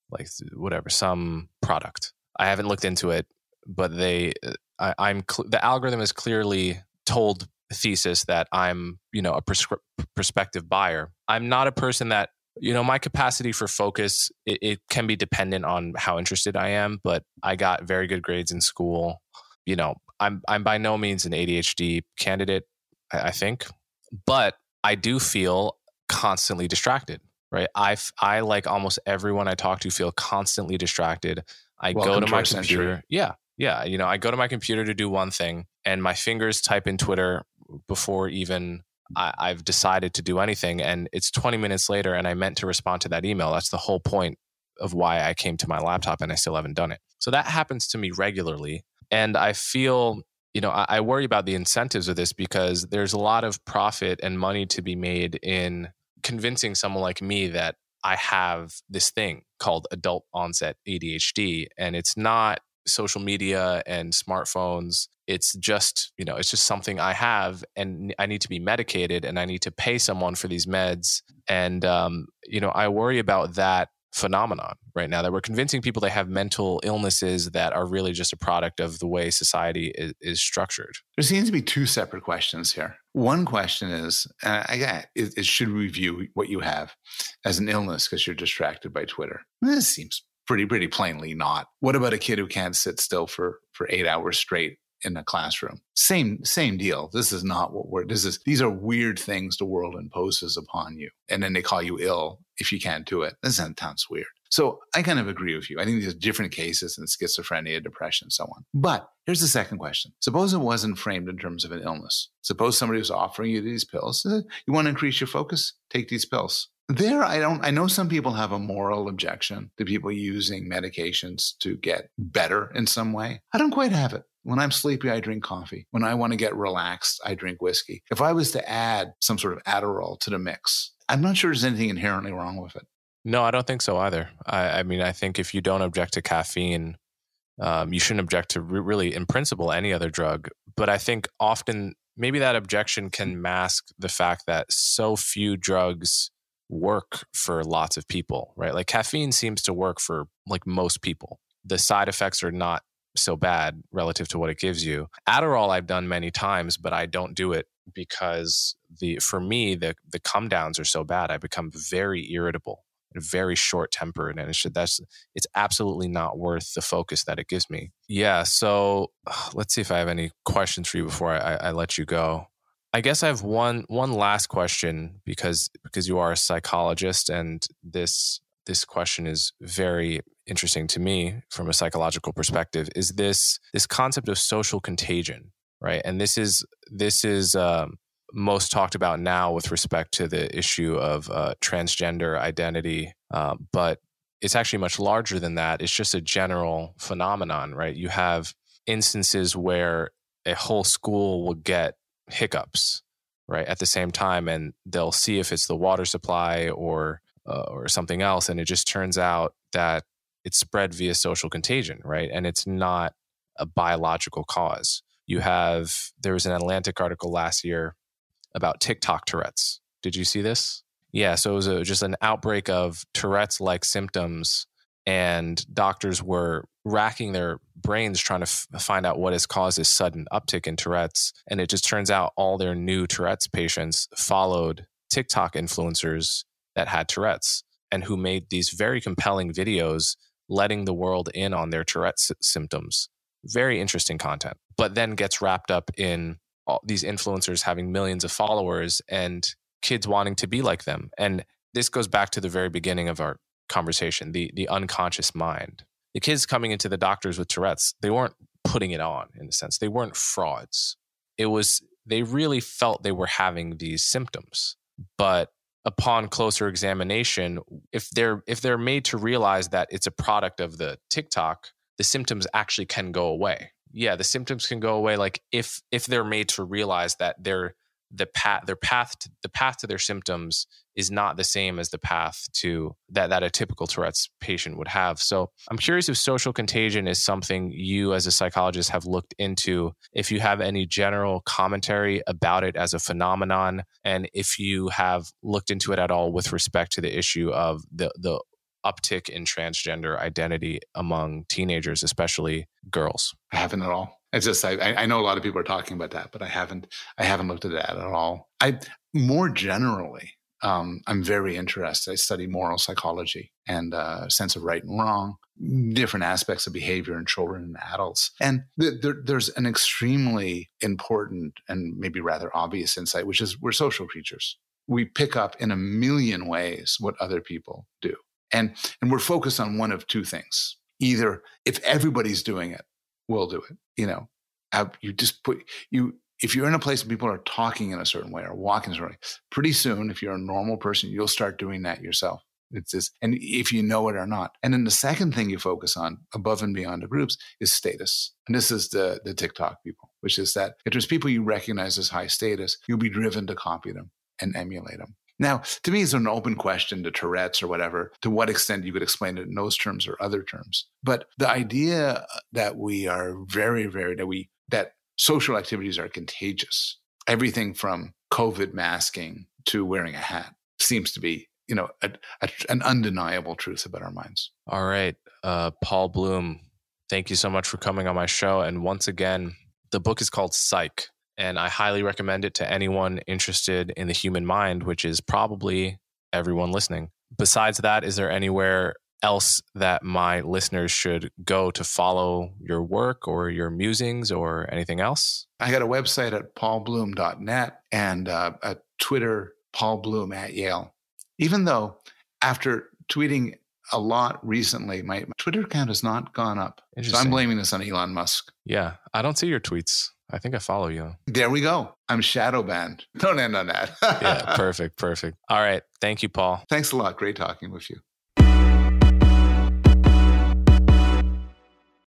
some product. I haven't looked into it, but the algorithm has clearly told Thesis that I'm, a prospective buyer. I'm not a person that, my capacity for focus, it can be dependent on how interested I am, but I got very good grades in school. I'm by no means an ADHD candidate, I think, but I do feel constantly distracted, right? I like almost everyone I talk to feel constantly distracted. I go to my computer. Yeah. I go to my computer to do one thing and my fingers type in Twitter before even I've decided to do anything. And it's 20 minutes later and I meant to respond to that email. That's the whole point of why I came to my laptop and I still haven't done it. So that happens to me regularly. And I feel, I worry about the incentives of this because there's a lot of profit and money to be made in convincing someone like me that I have this thing called adult onset ADHD. And it's not social media and smartphones. It's just, it's just something I have and I need to be medicated and I need to pay someone for these meds. And, I worry about that phenomenon right now that we're convincing people they have mental illnesses that are really just a product of the way society is structured. There seems to be two separate questions here. One question is should we view what you have as an illness because you're distracted by Twitter? This seems pretty plainly not. What about a kid who can't sit still for 8 hours straight in a classroom. Same deal. This is not what these are weird things the world imposes upon you. And then they call you ill if you can't do it. That sounds weird. So I kind of agree with you. I think there's different cases in schizophrenia, depression, and so on. But here's the second question. Suppose it wasn't framed in terms of an illness. Suppose somebody was offering you these pills. You want to increase your focus? Take these pills. I know some people have a moral objection to people using medications to get better in some way. I don't quite have it. When I'm sleepy, I drink coffee. When I want to get relaxed, I drink whiskey. If I was to add some sort of Adderall to the mix, I'm not sure there's anything inherently wrong with it. No, I don't think so either. I mean, I think if you don't object to caffeine, you shouldn't object to really, in principle, any other drug. But I think often maybe that objection can mask the fact that so few drugs work for lots of people, right? Like caffeine seems to work for like most people. The side effects are not so bad relative to what it gives you. Adderall I've done many times, but I don't do it because for me the come downs are so bad. I become very irritable, very short tempered, and it's absolutely not worth the focus that it gives me. Yeah. So let's see if I have any questions for you before I let you go. I guess I have one last question because you are a psychologist, and this question is very interesting to me from a psychological perspective. Is this concept of social contagion, right? And this is most talked about now with respect to the issue of transgender identity, but it's actually much larger than that. It's just a general phenomenon, right? You have instances where a whole school will get hiccups, right, at the same time, and they'll see if it's the water supply or something else, and it just turns out that it's spread via social contagion, right? And it's not a biological cause. There was an Atlantic article last year about TikTok Tourette's. Did you see this? Yeah, so it was just an outbreak of Tourette's-like symptoms, and doctors were racking their brains trying to find out what has caused this sudden uptick in Tourette's. And it just turns out all their new Tourette's patients followed TikTok influencers that had Tourette's and who made these very compelling videos letting the world in on their Tourette's symptoms. Very interesting content, but then gets wrapped up in all these influencers having millions of followers and kids wanting to be like them. And this goes back to the very beginning of our conversation, the unconscious mind. The kids coming into the doctors with Tourette's, they weren't putting it on in a sense. They weren't frauds. They really felt they were having these symptoms. But upon closer examination, if they're made to realize that it's a product of the TikTok, the symptoms actually can go away. Yeah, the symptoms can go away. Like if they're made to realize that the path to their symptoms is not the same as the path to that a typical Tourette's patient would have. So I'm curious if social contagion is something you as a psychologist have looked into, if you have any general commentary about it as a phenomenon, and if you have looked into it at all with respect to the issue of the uptick in transgender identity among teenagers, especially girls. I haven't at all. It's just I know a lot of people are talking about that, but I haven't looked at that at all. More generally, I'm very interested. I study moral psychology and sense of right and wrong, different aspects of behavior in children and adults. And there's an extremely important and maybe rather obvious insight, which is we're social creatures. We pick up in a million ways what other people do. And we're focused on one of two things. Either if everybody's doing it, we'll do it. If you're in a place where people are talking in a certain way or walking a certain way, pretty soon, if you're a normal person, you'll start doing that yourself. It's this, and if you know it or not. And then the second thing you focus on above and beyond the groups is status. And this is the TikTok people, which is that if there's people you recognize as high status, you'll be driven to copy them and emulate them. Now, to me, it's an open question to Tourette's or whatever, to what extent you could explain it in those terms or other terms. But the idea that we are that social activities are contagious, everything from COVID masking to wearing a hat seems to be, an undeniable truth about our minds. All right. Paul Bloom, thank you so much for coming on my show. And once again, the book is called Psych. And I highly recommend it to anyone interested in the human mind, which is probably everyone listening. Besides that, is there anywhere else that my listeners should go to follow your work or your musings or anything else? I got a website at paulbloom.net and a Twitter, Paul Bloom at Yale. Even though after tweeting a lot recently, my Twitter account has not gone up. So I'm blaming this on Elon Musk. Yeah, I don't see your tweets. I think I follow you. There we go. I'm shadow banned. Don't end on that. Yeah, perfect. All right. Thank you, Paul. Thanks a lot. Great talking with you.